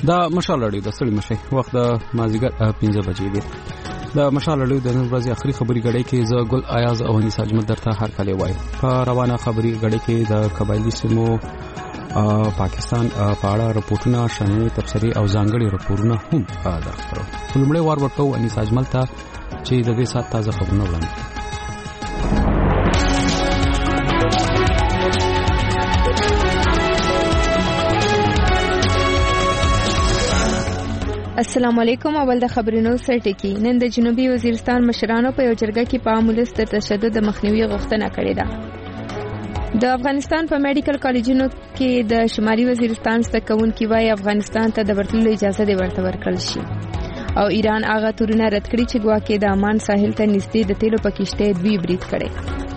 دا مشال راډیو د ستړي مشه وخت د مازیګر 15 بجې دی. د مشال راډیو د نن ورځې اخري خبري غړې کې ز ګل ایاز او انیس اجمل درته هر کله وای. په روانه خبري غړې کې د قبایلی سیمو پاکستان په اړه راپورټونه شامل تفسیری او ځانګړي راپورونه هم درخبرو. لومړی وار ورکو انیس اجمل ته چې د دې سات تازه خبرونه وړاندې. السلام علیکم. اول د خبرونو سرټکی. نن د جنوبي وزیرستان مشرانو په یو جرګه کې په عامولس د تشدد مخنیوي غوښتنه کړې ده. د افغانستان په میډیکل کالجونو کې د شمالي وزیرستان ستکونکي وايي افغانستان ته د ورتلو اجازه دی ورته ورکړل شي. او ایران هغه تورونه رد کړی چې ګواکې د عمان ساحل ته نږدې د تیلو په کشته دوی برید کړي.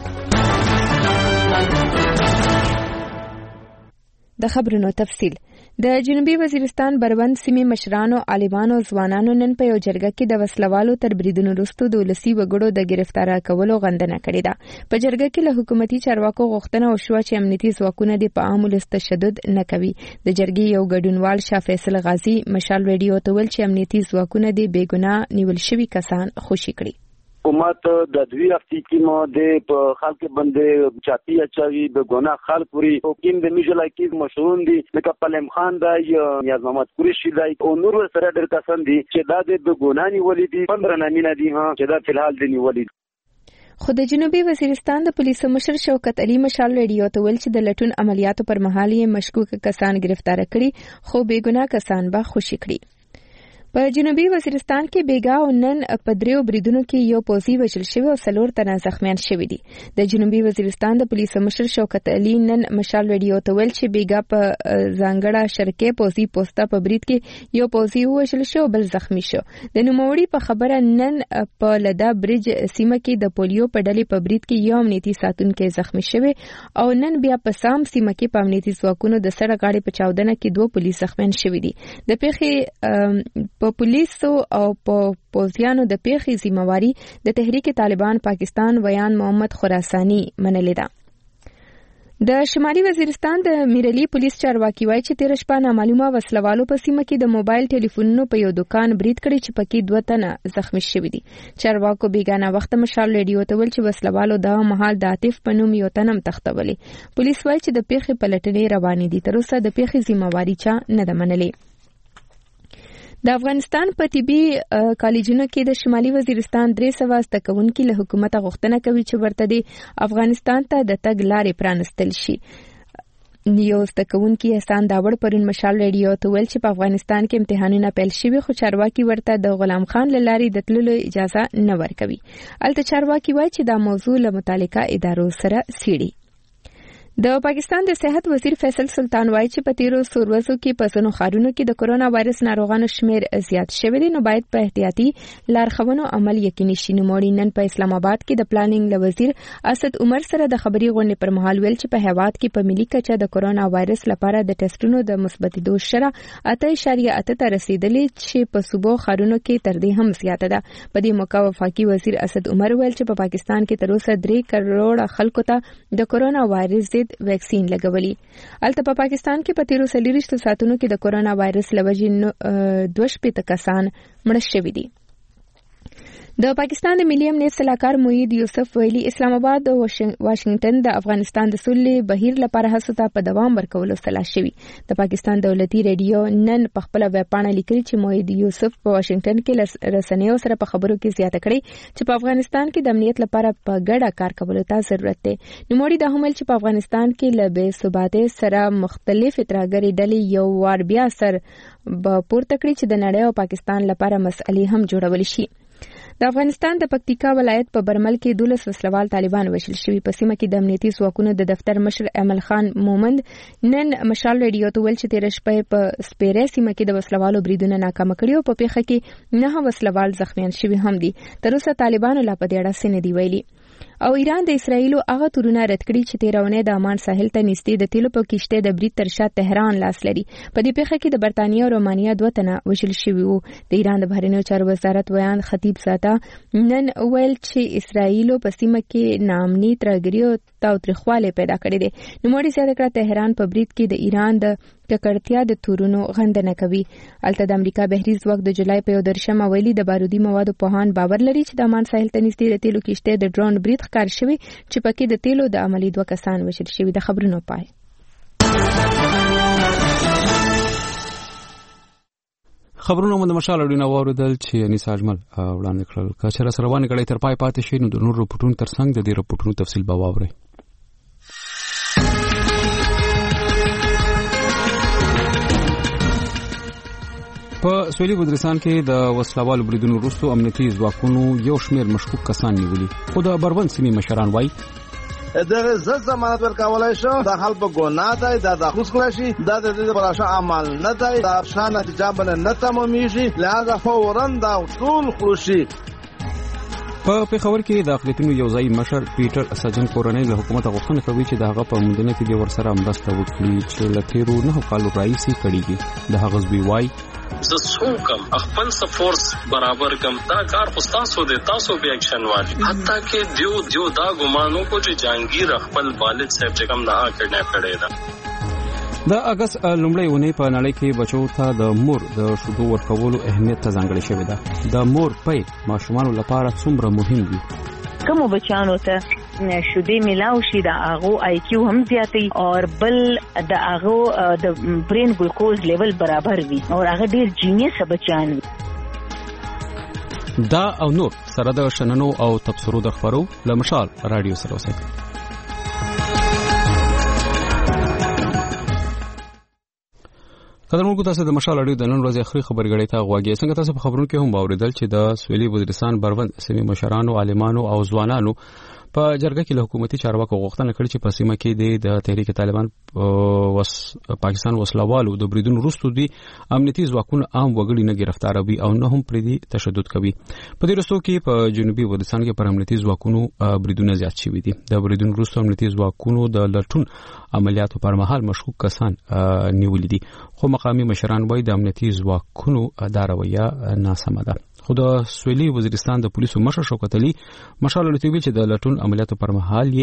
د خبرونو تفصیل. د جنوبي وزیرستان بربند سیمې مشرانو، عالمانو، ځوانانو نن په یو جرګه کې د وسلوالو تر بریدونو وروسته د ولسي وګړو د گرفتار کولو غندنه کړې ده. په جرګه کې له حکومتي چارواکو غوښتنه وشوه چې امنیتي ځواکونه د په عام ولس تشدد نه کوي. د جرګې یو ګډونوال شاه فیصل غازی مشال ریډیو ته ویل چې امنیتي ځواکونه د بېګناه نیول شوي کسان خوشي کړي. حکومت د دوی افتی کې مو د خلک باندې چاپی اچوي د ګناه خلک پوری حکیم د میجلای کې مشهور دي لکه پلم خان دا یا محمد قریشی دا او نور سره ډېر کسان دي چې دا د ګناه نیولې دي 15 نامینه دي چې دا فلحال د نیولې. خو د جنوبي وزیرستان د پولیسو مشر شوکت علي مشال ریډیو ته ویل چې د لټون عملیاتو پر مهال یې مشکوک کسان گرفتار کړي خو بېګناه کسان به خوشي کړي. په جنوبي وزیرستان کې بیګا او نن په دریو بریدونو کې یو پوځي وژل شوی او 4 تنه زخمیان شوي دي. د جنوبي وزیرستان د پولیسو مشر شوکت علي نن مشال ریډیو ته ویل چې بیګا په ځانګړه شرکې پوځي پوسټه په برید کې یو پوځي وژل شو بل زخمی شو. د نوموړي په خبره نن په لدا برج سیمه کې د پولیو په ډلې په برید کې یو امنیتي ساتونکي زخمی شوی او نن بیا په سام سیمه کې په امنیتي ځواکونو د سړک غاړې په چاودنه کې 2 پولیس زخمیان شوي دي. د پیښې په پولیسو او په پوځیانو د پیښې ذمہواری د تحریک طالبان پاکستان ویان محمد خراسانی منلې ده. د شمالي وزیرستان د میرلی پولیس چارواکي وایي چې 13 شپه نامعلومه وسلوالو په سیمه کې د موبایل ټلیفونونو په یو دکان برید کړی چې پکې 2 تنه زخمی شوي دي. چارواکو بیگانه وخت مشال ریډیو ته ویل چې وسلوالو د مهال د عاطف په نوم یو تنم تختولې. پولیس وایي چې د پیښې پلټنې روانې دي. تر اوسه د پیښې ذمہواری چا نه ده منلې. د افغانستان په طبي کالجونو کې د شمالي وزیرستان 300 زدهکوونکي له حکومت غوښتنه کوي چې ورته د افغانستان ته د تګ لارې پرانستل شي. یو زدهکوونکي احسان داوړ پرون مشال ریډیو ته ویل چې په افغانستان کې امتحانونه پیل شوي خو چارواکي ورته د غلام خان له لارې د تللو اجازه نه ورکوي. البته چارواکي وایي چې دا موضوع له متعلقه ادارو سره څېړي. د پاکستان د صحت وزیر فیصل سلطان وایي چې په تیرو ورځو کې په ځینو ښارونو کې د کرونا وایرس ناروغانو شمیر زیات شوی دی نو باید په احتیاطي لارښوونو عمل یقیني شي. نوموړي نن په اسلام آباد کې د پلانینګ له وزیر اسد عمر سره د خبري غونډې پر مهال ویل چې په هیواد کې په ملي کچه د کرونا وایرس لپاره د ټیسټونو د مثبتېدو شرح 8.8 ته رسیدلې چې په صوبو ښارونو کې تر دې هم زیاته ده. په دې موقع وفاقي وزیر اسد عمر ویل چې په پاکستان کې تر اوسه 3 کروڑ خلکو ته د کرونا وایرس ویکسین لګولي. البته په پاکستان کې په 13 ساعتونو کې د کرونا وایرس لوجې 2 کسان مړ شوي دي. د پاکستان د ملي امنیت صلاحکار موحد یوسف ویلي اسلام آباد او واشنگټن د افغانستان د صلح بهیر لپاره هڅو ته په دوام ورکولو سلا شوي. د پاکستان دولتي ریډیو نن په خپل ویب پاڼه لیکلي چې موحد یوسف په واشنگټن کې رسنیو سره په خبرو کې زیاته کړې چې په افغانستان کې د امنیت لپاره په ګډه کار کولو ته ضرورت دی. نوموړي دا هم ویل چې په افغانستان کې له بې ثباتۍ سره مختلف ترهګرې ډلې یو وار بیا سر پورته کړي چې د نړۍ او پاکستان لپاره مسئلې هم جوړول شي. د افغانستان د پکتیکا ولایت په برمل کې 12 وسلوال طالبان وژل شوي. په سیمه کې د امنیتي ځواکونو د دفتر مشر امل خان مومند نن مشال ریډیو ته ویل چې 13 شپې په سپیره سیمه کې د وسلوالو بریدونه ناکام کړي او په پیښه کې 9 وسلوال زخمیان شوي هم دي. تر اوسه طالبانو لا په دې اړه څه نه دی ویلي. او ایران د اسرایلو هغه تورونه رد کړي چې 13 د عمان ساحل ته نږدې د تیلو په کشته د برید تر شا تهران لاس لري. په دې پیښه کې د برتانیې او رومانیا 2 تنه وژل شوي وو. د ایران د بهرنیو چارو وزارت ویان خطیب زاده نن ویل چې اسرایلو په سیمه کې ناامني ترهګري او سخت او تریخواله پیدا کړی دی. نوموړي زیاته کړه تهران په برید کې د ایران د ککړتیا د تورونو غندنه کوي. البته د امریکا بهري ځواک د جولای په 1 ویلي د بارودي موادو پوهان باور لري چې د عمان ساحل ته نږدې د تیلو کشته د ډرون برید ښکار شوی چې پکې د تیلو د عملي 2 کسان وژل شوي. د خبرونو پای. خبرونه مو د مشال اړینه واوریدل چې انیسا اجمل وړاندې کړل. که چېرې روانه کړي تر پای پاتې شي نو د نور رپورټونو ترڅنګ د دې رپورټونو تفصیل به واورئ. په سویلي وزیرستان کې د وسلوالو بریدونو وروسته امنیتي ځواکونو یو شمېر مشکوک کسان نیولي، خو د بربند سیمې مشران وایي دغه ضمانت ورکولای شو د حل په ګناه دی د خصوص کړی دا د دې پر اساس عمل نه دی د شان نتیجه باندې نه تمومیږي، لهدا فورا دا ټول خروشي. په پیښور کې د اقلیتونو یو ځای مشر پیټر سجن کورنۍ له حکومت غوښتنه کوي چې د هغه په موندنه کې د ورسره مرسته وکړي چې له تیرو 9 کالو راهیسې کړيږي. د هغه ځوی وایي زه څوکم خپل سفورس برابر کم دا کار خو تاسو د تاسو به اکشن واجب حتی کې دیو دا ګمانو کو چې جهانگیر خپل والد صاحب چې کوم نه کړنه کړی دا د اگست لومړی ونې په نړۍ کې بچو ته د مور د شیدو ورکولو اهمیت ته ځانګړی شوی دی. د مور پي ماشومان لپاره څومره مهم دي. کوم بچانو ته شیدې ملاو شي د هغه آی کیو هم زیاتي او بل د هغه د برین ګلوکوز لیول برابر وي او هغه ډیر جینیس بچان وي. دا او نور سره د شننو او تبصرو د خبرو له مشال رادیو سره اوسئ. قدرمنو تاسو د مشال اړیو د نن ورځې اخري خبرګړۍ ته غواګي. څنګه تاسو په خبرونو کې هم باوریدل چې د سویلي وزیرستان بربند سیمې مشرانو، عالمانو او ځوانانو په جرګه کې له حکومتي چارواکو غوښتنه کړې چې په سیمه کې د تحریک طالبان پاکستان وسلوالو د بریدونو وروسته دي امنیتي ځواکونه عام وګړي نه گرفتاروي او نه هم پرې دي تشدد کوي. په دې وروسته کې په جنوبي وزیرستان کې پر امنیتي ځواکونو بریدونه زیات شوي دي. د بریدونو وروسته امنیتي ځواکونو د لټون عملیاتو پر مهال مشکوک کسان نیولي دي، خو مقامي مشران وایي د امنیتي ځواکونو دا رویه ناسمه ده. خو د سویلي وزیرستان د پولیسو مشر شوکت علي مشال لټوي چې د لټون عملیاتو پر مهال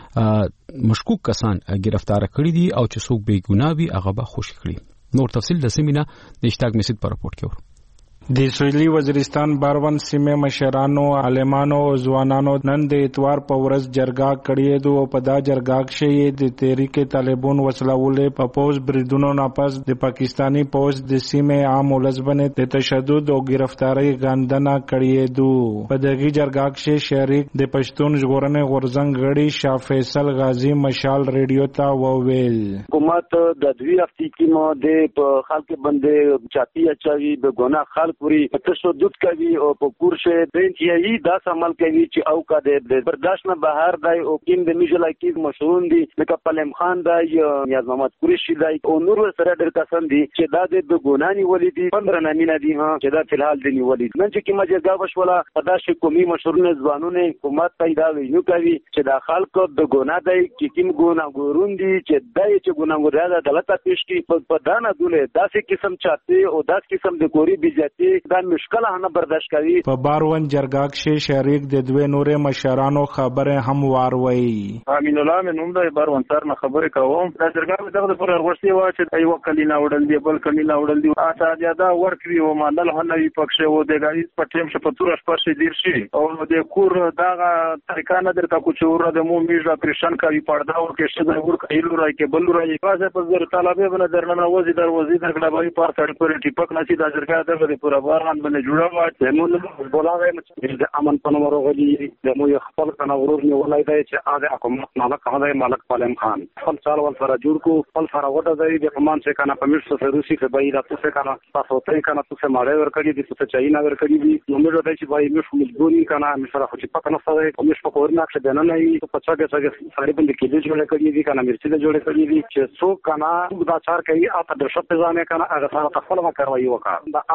یې مشکوک کسان گرفتار کړي دي او چې څوک بې ګناه وي هغه به خوشي کړي. نور تفصیل د سیمینه د اشتاق مسید په راپورټ کې ورو. د سویلي وزیرستان باروان سیمه مشرانو، عالمانو او ځوانانو نن د اتوار په ورځ جرګه کړې ده او په دا جرګه کې د تحریک طالبان وسلوالې په پوز بریدونو نه پس د پاکستانی پوز د سیمه عام ولزبنه د تشدد او گرفتاری غندنه کړې ده. په دغه جرګه کې شریک د پښتون ژغورنې غورځنګ غړي شاه فیصل غازی مشال ریډیو ته وویل حکومت د دوی هفتې کې مو د خلک باندې چاپی اچوي د ګناه خلک پوری تشدد کوي او په کورشه د انتهایی داس عمل کوي چې او کا د برداشت نه بهر دی او کیم د میجلای کې مشهور دي لکه پلم خان دی نیاز محمد قریشی دی او نور سره ډېر کسان دي چې دا د ګونانی ولیدي 15 نامینه دي چې دا فلحال د نیولې نن چې کومه جګه وشوله پدا شي کومي مشهورونه ځوانونه حکومت پیدا وینو کوي چې دا خلکو د ګنا دی چې کیم ګوناګورون دي چې دای چې ګوناګور د عدالت پیش کی په دانه دوله داسې قسم چاته او داسې قسم د کوری بیزتی دا مشکل نه برداشت کوي. په باروان جرګه کې شریک د دوه نورې مشرانو خبره هم واروي. امین الله من هم د باروان سره نه خبره کوم دا جرګه دغه پر ورسي وا چې یو کلینا وړل دی بل کلینا وړل دی اته دا ورکوي او مانل هنوي پکښه و د غاړي په ټیم ش په تور شپه دیر شي او د کور دغه طریقه نه درته کو چې ور د مو میژه پرشن کوي پردا او کې شه ور کایلو راي کې بل راي پاسه په زر طالبې بل درنه وزي دروازې درګلا بای پار تړ پر ټیپک نشي د جرګه دغه پر باران باندې جوړه و زمون بولاوي د امن پنور غلي د مو خپل کنه ورور نه ولای دی چې اده حکومت مالک هغه مالک پالم خان خپل چال ول سره جوړ کو خپل سره وټه دی د کمان څخه کنه پمیټ سره روسي په بای راتو څخه کنه تاسو ته کنه څه ماړې ور کړی دي څه چاینا ور کړی دي نو موږ ته چې بای مش مجبوري کنه مش سره خو چې پک نه سره کوم څه په ورنه کې دنه نه په څنګه څنګه ساري باندې کې جوړه کړی دي کنه مرچي جوړه کړی دي چې څو کنه دا چار کوي اته د شپ ځانه کنه هغه سره خپل ما کوي وکړه د عام خلک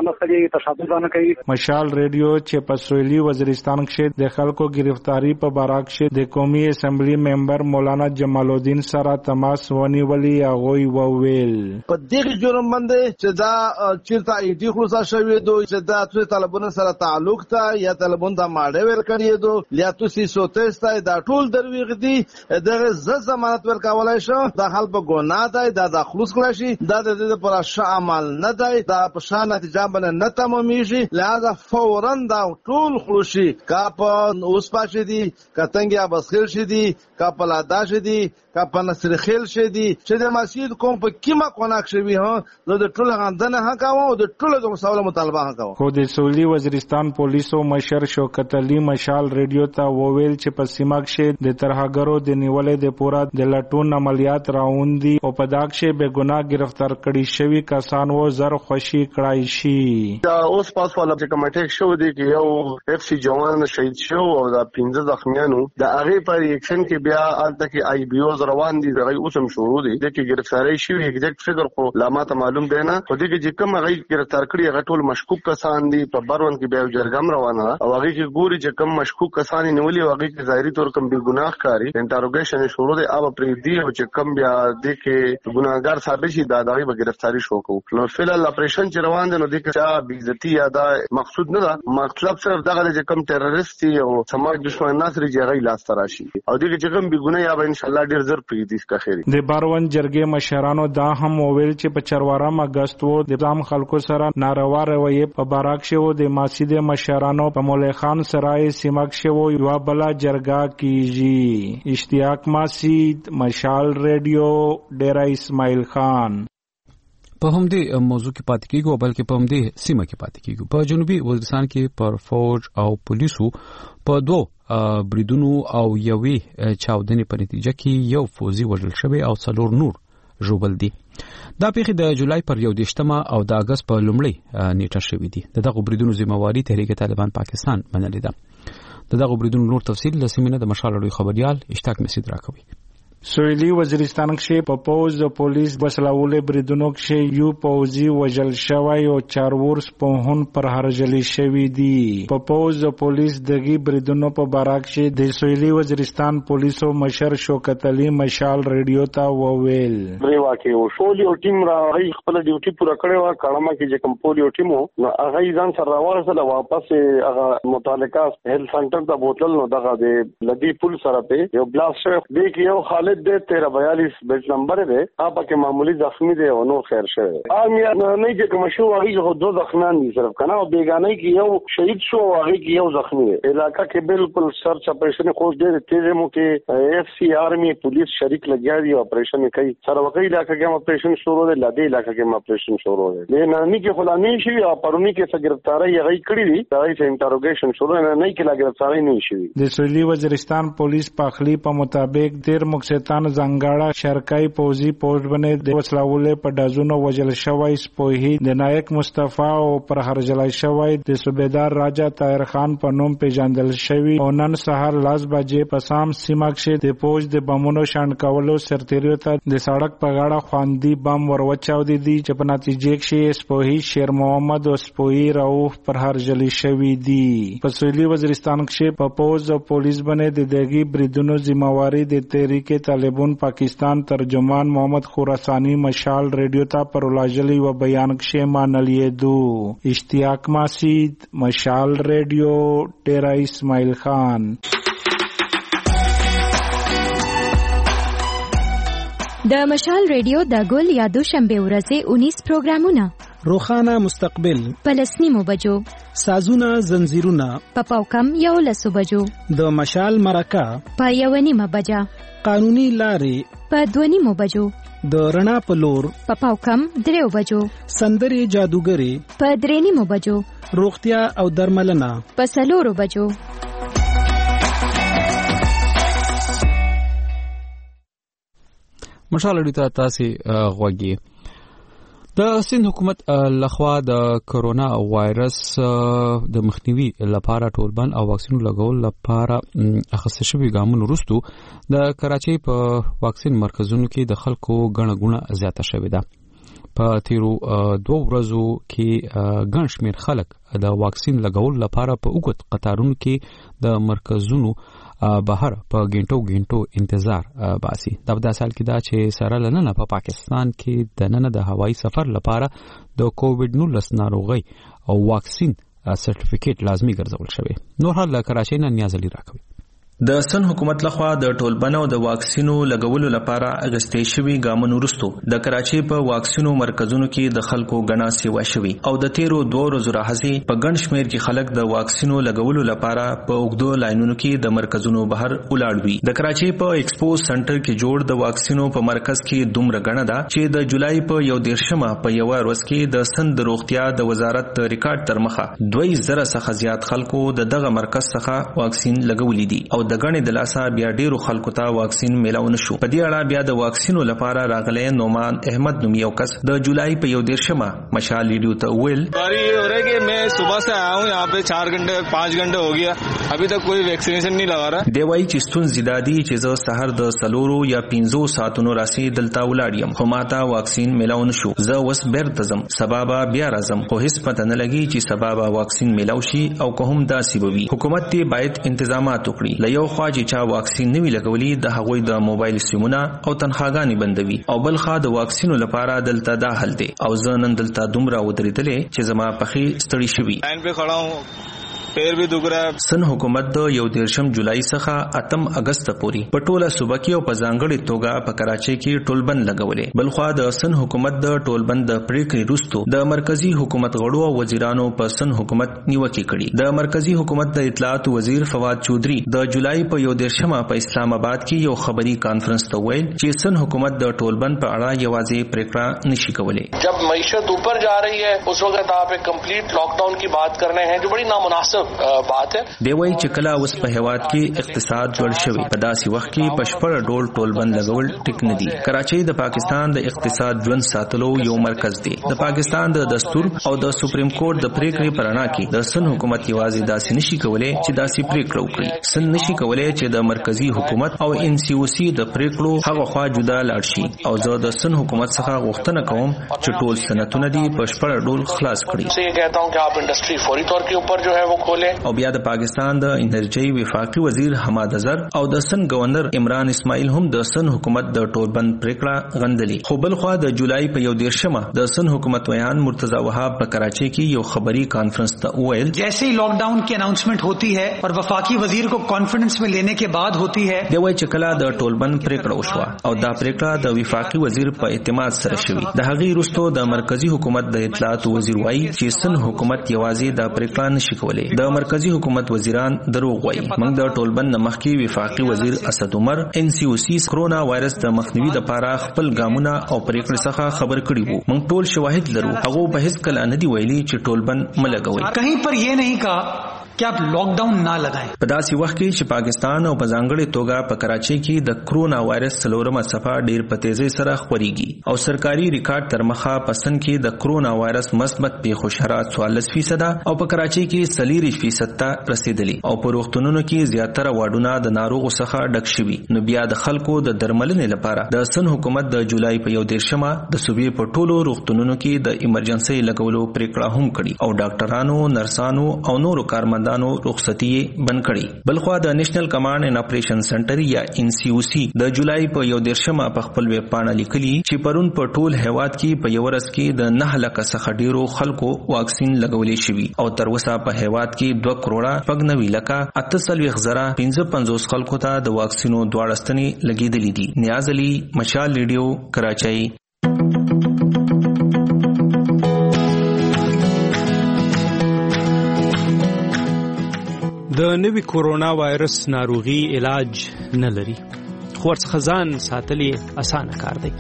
خلک خلک تشدد نه کوي. مشال ریډیو چې په سویلي وزیرستان کې د خلکو گرفتاری په باره کې د قومي اسمبلی ممبر مولانا جمال الدین سره تماس ونیولي هغوی وویل په دغه جرم باندې چې دا چیرته ایډي خلاص شوی دو چې دا څه طالبانو سره تعلق ته یا طالبان دا ماډه ور کړی دو یا تاسو سوتهسته دا ټول درویغ دي دغه ضمانت ورکولای شو دا حل په ګناه دی دا د خلوص کړی دا د دې پر ښه عمل نه دی دا په شان نتیجه باندې نه تمامېږي لہذا فورا دا ټول خلوصي کا په اوس پاتې دي کتنګیا بسخیل شدي کا په لادا شدي کا په نصر خیل شدي چې د مسجد کوم په کیما کوناک شوی ها د ټول غندنه ها کاوه د ټول د مساوله مطالبه ها کاوه. خو د سویلي وزیرستان پولیسو مشر شوکت علي مشال ریډیو ته وویل چې په سیمه کې د ترهګرو د نیولې د پورا د لټون عملیات راوندي او په داکشه به ګناه گرفتار کړي شوی کسان و زر خوشي کړای شي. دا اوس پاس والا چې کمیټه شو دی چې یو اف سی جوان شهید شو او دا 15 زخمیانو د هغه پر ایکشن کې بیا الته کې آی بی اوز روان دي دغه اوسم شروع دي د کې گرفتاری شوی ایگزیکټ فګر خو لامات معلوم دی نه خو دغه چې کوم هغه گرفتار کړي هغه ټول مشکوک کسان دي په برون کې بیا جرګم روانه او هغه کې ګوري چې کوم مشکوک کسان نیولي او هغه کې ظاهري تور کوم بی ګناه کاری انټروګیشن شروع دي او پرې دی او چې کوم بیا د کې ګناهګار ثابت شي دا دغه به گرفتاری شو کو نو فلل اپریشن چې روان دي نو د کې بی عزتی یا دا مقصود نه ده مطلب صرف دغه چې کوم ټیرریست او سماج دشمن ناصر جګړه لاس تراشي او دغه چې کوم بی ګناه یا به ان شاء الله ډیر زر پریدي کا خیر د باروان جرګې مشرانو دا هم وویل چې په 4 اگست و د عام خلکو سره ناروا رویه په باراک شو د مسجد مشرانو په مولا خان سرای سیمک شو یو بلا جرګه کیږي. اشتیاق مسجد مشال ریډیو ډیرا اسماعیل خان. په همدې موضوع کې پاتې کیږو بلکې په همدې سیمه کې پاتې کیږو. په جنوبي وزیرستان کې پر فوج او پولیسو په دوه بریدونو او یوې چاودنې په نتیجه کې یو فوجي وژل شوی او 4 نور ژوبل دي. دا پیښې د جولای پر 21 او د اگست په لومړۍ نیټه شوې دي. دغه بریدونو ذمہواری تحریک طالبان پاکستان منلې ده. دغه بریدونو نور تفصیل د سیمینه د مشال اړوي خبريال اشتاق مسعود راکوي. سویلي وزیرستان کې په پوز د پولیس بسلاولې بریدونو کې یو پوزي وژل شوی او 4 ورس په هون پر هرجلی شوی دي. په پوز د پولیس دغه بریدونو په باره کې د سویلي وزیرستان پولیسو مشر شوکت علي مشال ریډیو ته وویل ری واکه او پولیو ټیم راغی خپل ډیوټي پوره کړې و کارما کې چې کوم پولیو ټیم نو هغه ځان سره راوړل واپس هغه متعلقه هیلث سنټر ته بوتل نو دغه د لدی پول سره په یو بلاست دی کې یو خالد د 1342 بیت نمبر دی هغه کې معمولی زخمی دی او نو خیر شه امیا نه چې کوم شو هغه دو زخمیان دي صرف کنه او بیگانه کې یو شهید شو هغه کې یو زخمی دی. علاقہ کې بالکل سرچ اپریشن خوش دی تیزه مو کې اف سی آرمی پولیس شریک لګیا دي اپریشن کوي سره وکي علاقہ کې اپریشن شروع دی لدی علاقہ کې اپریشن شروع دی نه نه کې فلانی شي او پرونی کې څه گرفتاری هغه کړی دي دا یې انټروګیشن شروع نه کې لا گرفتاری نه شي. د سویلي وزیرستان پولیس په خلی په مطابق ډیر مقصد زنګاړه شرکای پوزي پوسټ باندې د وسلاولې په دازونو وجل شوی سپوهي د نایک مصطفی او پر هرجلای شوی د صوبیدار راجا طاهر خان په نوم پیژندل شوی او نن سهار لاس بجې په سام سیمه کې د پوج د بمونو شاند کولو سرتیریو ته د سړک په غاړه خواندي بم وروچاو دي چې په نتیجه کې سپوهي شیر محمد او سپوهي رؤف پر هرجلی شوی دي. په سویلي وزیرستان کې په پوز او پولیس باندې د دغه بریدونو ذمہواری د تحریک طالبان پاکستان ترجمان محمد خراسانی مشال ریډیو ته پر ولاجلی و بیان کې مانلې دو. اشتیاق مسعود مشال ریډیو ډیرا اسماعیل خان. د مشال ریډیو د ګل یا دوشنبه ورځې 19 پروګرامونه روخانه مستقبل پلسنیمو بجو سازونه زنجیرونه په پاوکم 11 بجو د مشال مرکه په 1:30 بجا قانوني لارې په 2:30 بجو د رڼا په لور په پاوکم 3 بجو سندري جادوګری په 3:30 بجو روغتیا او درملنه په 4 بجو. مشال اړیته تاسو غوږی د سند حکومت لخوا د کرونا وایرس د مخنیوي لپاره ټولبند او واکسین لګول لپاره اخیستل شوی ګامونو وروسته د کراچۍ په واکسین مرکزونو کې د خلکو غڼه غونه زیاته شوې ده. په تیرو 2 ورځو کې ګڼ شمېر خلک د واکسین لګول لپاره په اوږد قطارونو کې د مرکزونو بهر په ګڼټو انتظار باسي. دا په داسې حال کې دا چې سره لننه په پاکستان کې د نن د هوایي سفر لپاره د کووډ-19 ناروغي او واکسین سرټیفیکیټ لازمي ګرځول شوی. نور حال کراچۍ نه نیاز علي راکوي. د سن حکومت لخوا د ټولبنو د واکسینو لګولو لپاره اغستې شوی ګامونو وروسته د کراچۍ په واکسینو مرکزونو کې د خلکو غنا سیوا شوی او د تیرو 2 ورځو راهیسې په ګڼ شمېر کې خلک د واکسینو لګولو لپاره په اوږدو لاینونو کې د مرکزونو بهر ولاړ وي. د کراچۍ په ایکسپو سنټر کې جوړ د واکسینو په مرکز کې دومره غنا ده چې د جولای په 1 په یو ورځ کې د سن د روغتیا د وزارت د ریکارډ تر مخه 2000 څخه زیات خلکو دغه مرکز څخه واکسین لګولې دي او د غنې د لاسه بیا ډیرو خلکو ته واکسین میلاو نشو. په دې اړه بیا د واکسینو لپاره راغلی نومان احمد نوم یو کس د جولای په 1 مشال ریډیو ته ویل باری ہو رہا ہے کہ میں صبح سے آیا ہوں یہاں پہ 4 گھنٹے 5 گھنٹے ہو گیا ابھی تک کوئی ویکسینیشن نہیں لگا رہا. دی وای چې ستونزې دادي چې زه سحر د 4 یا 15 ساعتونو راسي دلته ولاړ یم خو ماته واکسین میلاو نشو. زه اوس بیرته ځم سبا بیا راځم خو هیڅ پته نه لګي چې سبا واکسین میلاو شي او که هم داسې وي. حکومت ته باید انتظامات وکړي. له یو خوا چې چا واکسین نوی لګولي د هغوی د موبایل سیمونه او تنخواګانې بندوي او بل خوا د واکسینو لپاره دلته دا حل دی او زه نن دلته دومره ودرېدلې چې زما پخې ستړي شوي. लाइन पे खड़ा हूं پیر بھی دغ رہا ہے. سن حکومت د 1 جولای څخه 8 اگست پورې په ټوله صوبه کې او په ځانګړي توګه په کراچۍ کې ټولبند لګولې. بلخوا د سن حکومت د ټولبند د پریکړې وروسته د مرکزی حکومت غړو او وزیرانو په سن حکومت نیوکه کړې. د مرکزی حکومت د اطلاعات وزیر فواد چودھری د جولای په 1 په اسلام آباد کې یو خبري کانفرنس ته ویل چې سن حکومت د ټولبند په اړه یوازې پریکړه نشي کولای. جب معیشت اوپر جا رہی ہے اس وقت آپ ایک کمپلیٹ لاک ڈاؤن کی بات کر رہے ہیں جو بڑی نامناسب بات ہے. دی وای چې کله اوس په هیواد کې اقتصاد جوړ شوی په داسې وخت کې پشپړ ډول ټولبند لګول ټیک نه دي. کراچۍ د پاکستان د اقتصاد ژوند ساتلو یو مرکز دی. د پاکستان د دستور او د سپریم کورټ د پریکړې پرانا کې د سن حکومت یوازې داسې نشي کولای چې داسې پریکړه وکړي. سن نشي کولای چې د مرکزی حکومت او ان سی او سی د پریکړو هغه خوا جدا لاړ شي او زه د سن حکومت څخه غوښتنه کوم چې ټول سنتونه دي پشپړ ډول خلاص کړي. یہ کہتا ہوں کہ آپ انڈسٹری فوری طور کے اوپر جو ہے وہ کھولیں. او بیا د پاکستان د انرژي وفاقي وزیر حماد اظهر او د سن گورنر عمران اسماعیل هم د سن حکومت د ټولبند پریکړه غندلې. خو بل خو د جولای په 1 د سن حکومت ویان مرتضی وهاب په کراچۍ کې یو خبري کانفرنس ته ویل جیسے ہی لاک ڈاؤن کی اناؤنسمنٹ ہوتی ہے اور وفاقی وزیر کو کانفیڈنس میں لینے کے بعد ہوتی ہے. دی وای چې کله د ټولبند پریکړه وشوه او دا پریکړه د وفاقي وزیر په اعتماد سره شوې. د هغې وروسته د مرکزی حکومت د اطلاعات وزیر وایي چې سن حکومت یوازې د پریکړه نشي کولای. د مرکزی حکومت وزیران دروغ وایي. موږ د ټولبند مخکې وفاقي وزیر اسد عمر ان سی او سی کرونا وایرس د مخنیوي لپاره خپل ګامونه او پریکړې څخه خبر کړي وو. موږ ټول شواهد لرو. هغه به هیڅ کله نه دی ویلي چې ټولبند ملګوي. کہیں پر یہ نہیں کہا کہ آپ لاک ډاون نه لگائیں. په داسې وخت کې چې پاکستان او په ځانګړې توګه په کراچۍ کې د کرونا وایرس 4مه څپه ډیر په تیزۍ سره خوريږي او سرکاري ریکارډ تر مخه پسند کې د کرونا وایرس مثبت پیښو شرایط 44% او په کراچۍ کې 40% ته رسیدلی او په روغتونونو کې زیاتره واډونه د ناروغو څخه ډک شوي. نو بیا د خلکو د درملنې لپاره د سن حکومت د جولای په 1 د صوبې په ټولو روغتونونو کې د ایمرجنسي لګولو پریکړه هم کړې او ډاکټرانو نرسانو او نورو کارمندانو رخصتي بند کړي. بلخوا د نېشنل کمانډ اینڈ اپریشن سنټر یا ان سی او سی د جولای په 1 په خپل ویب پاڼه لیکلي چې پرون په ټول هیواد کې په یو ورځ کې د 9 لک څخه ډیرو خلکو واکسین لګولې شوی او تر اوسه په هیواد کې 2 کروڑه 90 لک 48,55 خلکو ته د واکسینو دواړه ستنې لګېدلې دي. نیاز علي مشال ریډیو کراچۍ. د نوي کورونا وایرس ناروغي علاج نه لري خو ورڅخه ځان ساتل اسانه کار دی.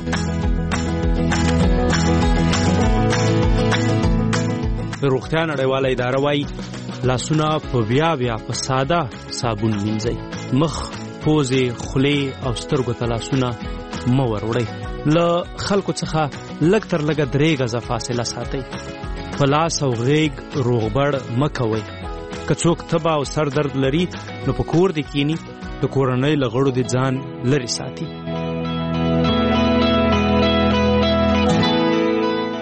روغتیا نړیواله اداره وايي لاسونه په بیا په ساده صابون مینځئ. مخ، پوزې، خولې او سترګو ته لاسونه مه وروړئ. له خلکو څخه لږ تر لږه 3 غزه فاصله ساتئ. په لاس او غېږ روغبړ مه کوئ. که څوک تبه او سر درد لري نو په کور دې کینی د کورنۍ له غړو دې ځان لرې ساتي.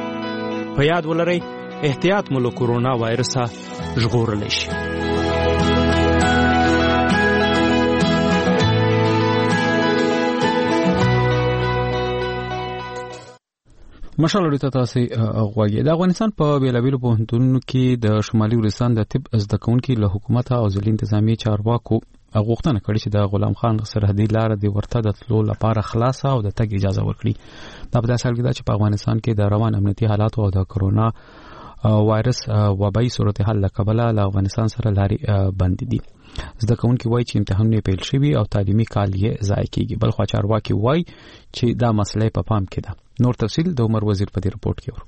په یاد ولرئ احتیاط مو له کورونا وایرسه ژغورلی شي. مشال اړیته تاسو غواړئ د افغانستان په بیلابیلو پوهنتونونو کې د شمالي وزیرستان د طب زده کوونکي له حکومت او ځلې انتظامی چارواکو غوښتنه کړې چې د غلام خان سرحدي لار د ورته د تلو لپاره خلاصه او د تګ اجازه ورکړي. دا په داسې حال کې ده چې په افغانستان کې د روان امنیتي حالات او د کرونا وایرس وبایي صورتحال له کبله له افغانستان سره لارې بندې دي. زده کوونکي وایي چې امتحانونه پیل شوي او تعلیمي کال یې ضایع کیږي. بل خوا چارواکي وایي چې دا مسله په پام کې ده. نور تفصیل د عمر وزیر په دې رپورت کې ورو.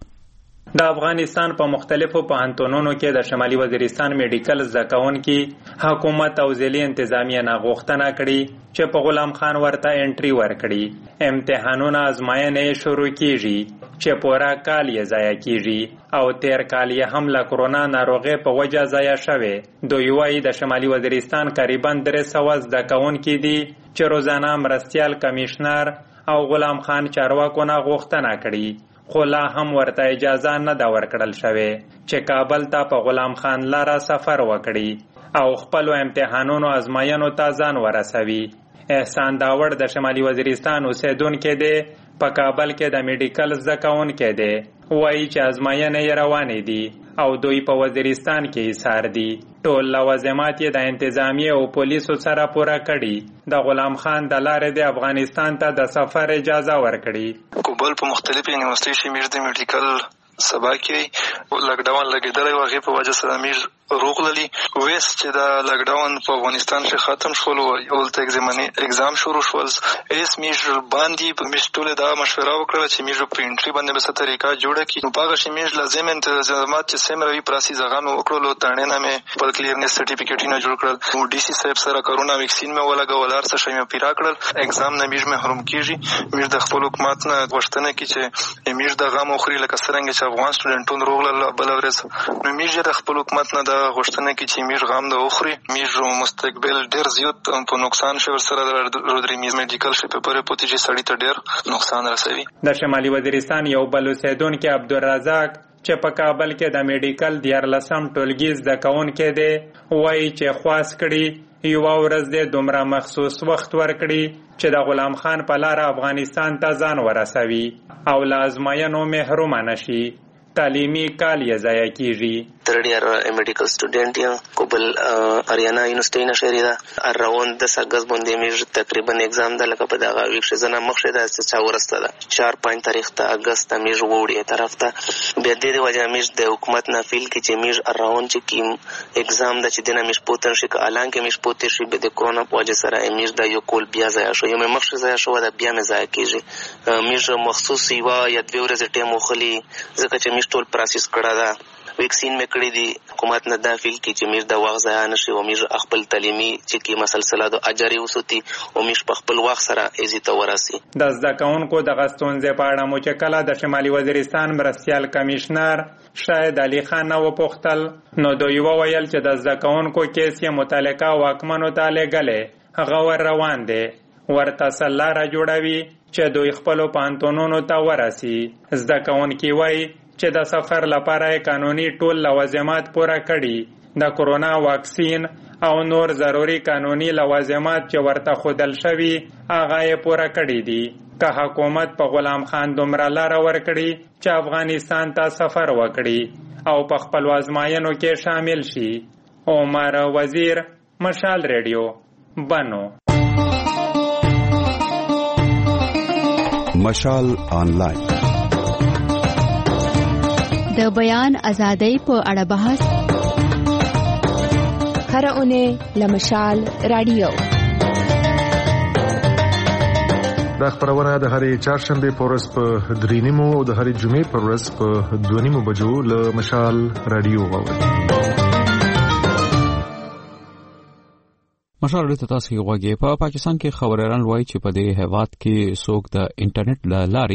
د افغانستان په مختلفو پوهنتونونو کې د شمالي وزیرستان میډیکل زده کوونکي حکومت او ځلې انتظامیه نه غوښتنه کړې چې په غلام خان ورته انټري ورکړي. امتحانونه ازمایښتونه شروع کیږي چې پورا کال یې ضایع کیږي او تیر کال یې هم له کرونا ناروغۍ په وجه ضایع شوی. دوی وایي د شمالي وزیرستان قریبا 300 زده کوونکي دي چې روزانه مرستیال کمیشنر او غلام خان چارواکو نه غوښتنه کړي خو لا هم ورته اجازه نه دا ورکړل شوی چې کابل ته په غلام خان لاره سفر وکړي او خپل امتحانونو ازمایښتونو ته ځان ورسوي. احسان داوړ د شمالي وزیرستان اوسیدونکی دی، په کابل کې د میډیکل زده کوونکی دی. وایي چې ازمایښتونه روانې دي او دوی په وزیرستان کې ایثار دي. ټول لوازمات یې د انتظامیه او پولیسو سره پوره کړي. د غلام خان د لارې د افغانستان ته د سفر اجازه ورکړي. کوبل په مختلفو یونیورسيټي کې میر د میډیکل سبا کې لاکډاون لګیدلی و، هغې په وجه سره میر روغللی ویست چې د لاکډاون په افغانستان کې ختم شول او ولته اگزام شروع شول. ایس میر باندې میر ټول دا مشوره وکړه چې میر په انټری باندې به څه طریقه جوړه کړي. نو په هغه شی میر لازم انتظامات چې سم روي پراسي زغان وکړلو. تړنه مې په کلیرنس سرټیفیکټونه جوړ کړل. نو ډي سي صاحب سره کرونا ویکسین مې ولګول، هر څه شی مې پیرا کړل. اگزام نه میر محروم کیږي. میر د خپل حکومت نه غوښتنه کوي چې میر د غم خوري لکه څنګه چې افغان سټوډنټون روغله بل ورځ. نو میر د خپل حکومت نه غوښتنه کوي چې میر غم د اخري. میر مستقبل ډیر زیات په نقصان شوی سره د رودریمیز میډیکل شپ په پورې چې سړی ته ډیر نقصان رسوي. د شمالي وزیرستان یو بل اوسیدونکی عبدالرزاق چې په کابل کې د میډیکل 14 ټولګي زده کوونکی دی وایي چې خواست کړي یو ورځ د دومره مخصوص وخت ورکړي چې د غلام خان په لار افغانستان ته ځان ورسوي او له ازمایښتونو محروم نشي. تعلیمي کال یې ضایع کیږي. third year medical student یم، کوبل اریانا یونیورسيټي نه شری ده. اراوند 10 اگست باندې مې تقریبا اگزام ده، لکه په دغه ویک شزنه مخشه ده چې ورسته ده 4-5 تاریخ ته اگست مې وړي طرف ته. بیا د دې وجه مې د حکومت نه فیل کې چې مې اراوند چې کیم اگزام ده چې دنه مې پوتن شي اعلان کې مې پوتې شي به د کرونا په وجه سره مې د یو کول بیا ځای شو، یو مې مخشه ځای شو، دا بیا مې ځای کیږي. مې مخصوص یو یا 2 ورځې ټیم وخلی ځکه چې مې ټول پروسس کړه ده. ویکسین مې کړی دی، حکومت نه داخل کی چې میر د وخت ځای نشي او میر خپل تعلیمي چې کی مسلسله د اجري وسوتي او میر په خپل وخت سره ایزي ته ورسي. د زده کوونکو د غستونځ په اړه مو چې کله د شمالي وزیرستان مرستیال کمیشنر شاهد علي خان نو پوښتل نو دوی وویل چې د زده کوونکو کیس یې متعلقه واکمنو ته لېږلی، هغه ور روان دی، ورته سلاره جوړوي چې دوی خپل پانتونونو ته ورسي. زده کوونکي وایي چې د سفر لپاره قانوني ټول لوازمات پوره کړي. د کرونا واکسین او نور ضروري قانوني لوازمات چې ورته خودل شوي هغه یې پوره کړي دي. که حکومت په غلام خان دومره لاره ورکړي چې افغانستان ته سفر وکړي او په خپل ازمایښتونو کې شامل شي. عمر وزیر، مشال ریډیو، بنو. مشال آنلاین د بیان ازادۍ په اړه بحث هر اونۍ لمشال رادیو. دا خبرونه د هرې چهارشنبه په ورځ په 3:30 او د هرې جمعې په ورځ په 2:30 بجو له مشال رادیو واورئ. مشال رادیو تاسو غوږی په پاکستان کې خبريالان وایي چې په دې هیواد کې څوک د انټرنیټ له لارې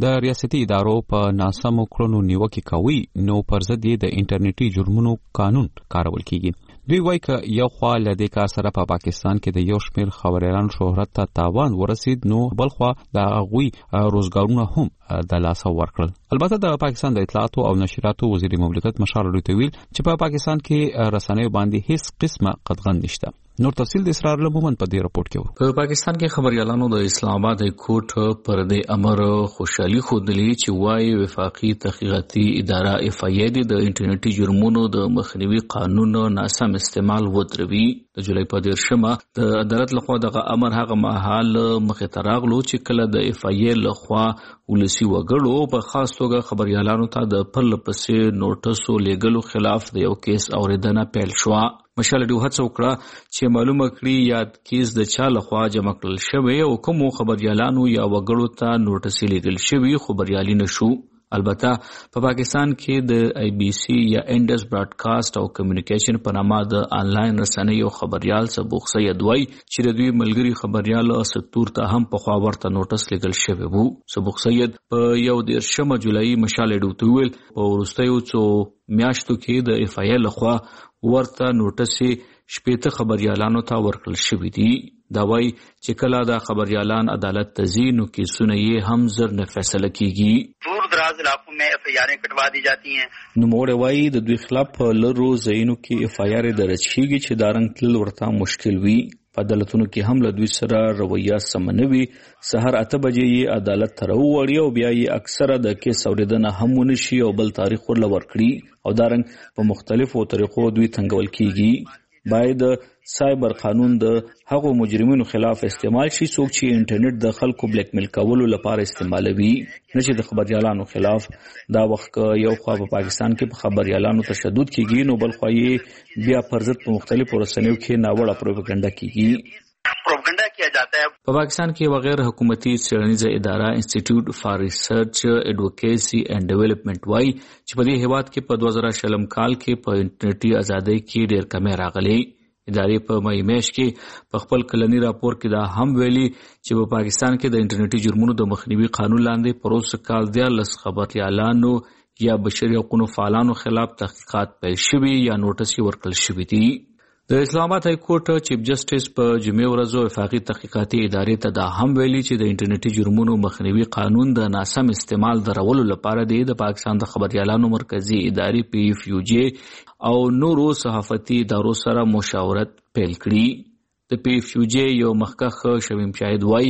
د ریاستي ادارو په ناسمو کړنو نیوکه کوي نو پر ضد د انټرنیټي جرمونو قانون کارول کیږي. دوی وایي چې یو خوا له دې کار سره په پاکستان کې د یو شمېر خبريالانو شهرت ته تاوان ورسید نو بل خوا د هغوی روزګارونه هم د لاسه ورکړل. البته د پاکستان د اطلاعات او نشراتو وزیر مملکت مشال لوی ویل چې په پاکستان کې رسنیو باندې هیڅ قسمه قدغن نشته. نور تفصیل د اسرار لمومن په دې راپورټ کې په پاکستان کې خبريالانو د اسلام آباد های کورټ پر دې امر خوشحالي خوندلی چې وايي وفاقي تحقیقاتي اداره FIA د انټرنیټي جرمونو د مخنیوي قانون ناسم استعمال ودروي. د جولای په 10مه د عدالت لخوا دغه امر هغه مهال مخې ته راغلو چې کله د FIA لخوا ولسی وګړو په خاص توګه خبريالانو ته د پرله پسې نوټسو لګلو خلاف د یو کیس اوریدنه پیل شو. مشال ډیو هڅه وکړه چې معلومه کړي یاد کیس د چا لخوا جمع کړل شوی او کوم خبريالانو یا وګړو ته نوټس لګل شوی خبريالي نشو. البته په پاکستان کې د IBC یا انډس براډکاسټ او کمیونیکیشن په نامه د انلاین رسنیو خبريال سبوق سید وای چې د دوی ملګری خبريال ستور ته هم په خوا ورته نوټس لګل شوی وو. سبوق سید په 10 جولای مشال ډیو ویل په ورستیو څو میاشتو کې د FIA لخوا ورته نوټس شپېته خبريالانو ته ورکړل شوی دي. دا وای چې کله دا خبريالان عدالت ته ځي نو کیسونه یې هم زر نه فیصله کیږي. دور دراز علاقوں میں FIR کٹوا دی جاتی ہیں. نو موږ وای د دوی خلاف لرو زینو کې FIR درج کیږي چې دارنګ تل ورته مشکل وي. په عدالتونو کې هم له دوی سره رویه سمنوي. سحر 8 بجې یې عدالت ته راوړي او بیا یې اکثره د کیس اوریدنه هم ونشي او بل تاریخ ورل ورکړي او دارنګ په مختلفو طریقو دوی څنګهول کیږي. باید سایبر قانون د هغو مجرمینو خلاف استعمال شي څوک چې انټرنیټ د خلکو بلیک میل کولو لپاره استعمالوي نه چې د خبريالانو خلاف. دا وخت یو خوا په پاکستان کې په خبريالانو تشدد کیږي نو بل خوا یې بیا پر ضد په مختلفو رسنیو کې ناوړه پروپاګاندا کیږي. پروپاګاندا کیا جاتا ہے. په پاکستان کې بغیر حکومتي څېړنیزه اداره انسټیټیوټ فار ریسرچ ایډوکیسی اینڈ ډیولپمنٹ وای چې په دې هیواد کې په 2000 کال کې په انټرنیټي ازادۍ کې ډېر کمی راغلی. ادارې په مې میاشت کې په خپل کلنی راپور کې دا هم ویلي چې په پاکستان کې د انټرنیټي جرمونو د مخنیوي قانون لاندې پروسه کال 10 خبريالانو یا بشري حقوقو فعالانو خلاف تحقیقات پیل شوي یا نوټس ورکړل شوی دي. د اسلام آباد های کورټ چیف جسټس په جمعې ورځ وفاقي تحقیقاتي ادارې ته دا هم ویلي چې د انټرنیټي جرمونو مخنیوي قانون د ناسم استعمال درولو لپاره د پاکستان د خبريالانو مرکزی ادارې PFUJ او نورو صحافتي ادارو سره مشاورت پیل کړي. د PFUJ یو مخکښ شویم شاهد وای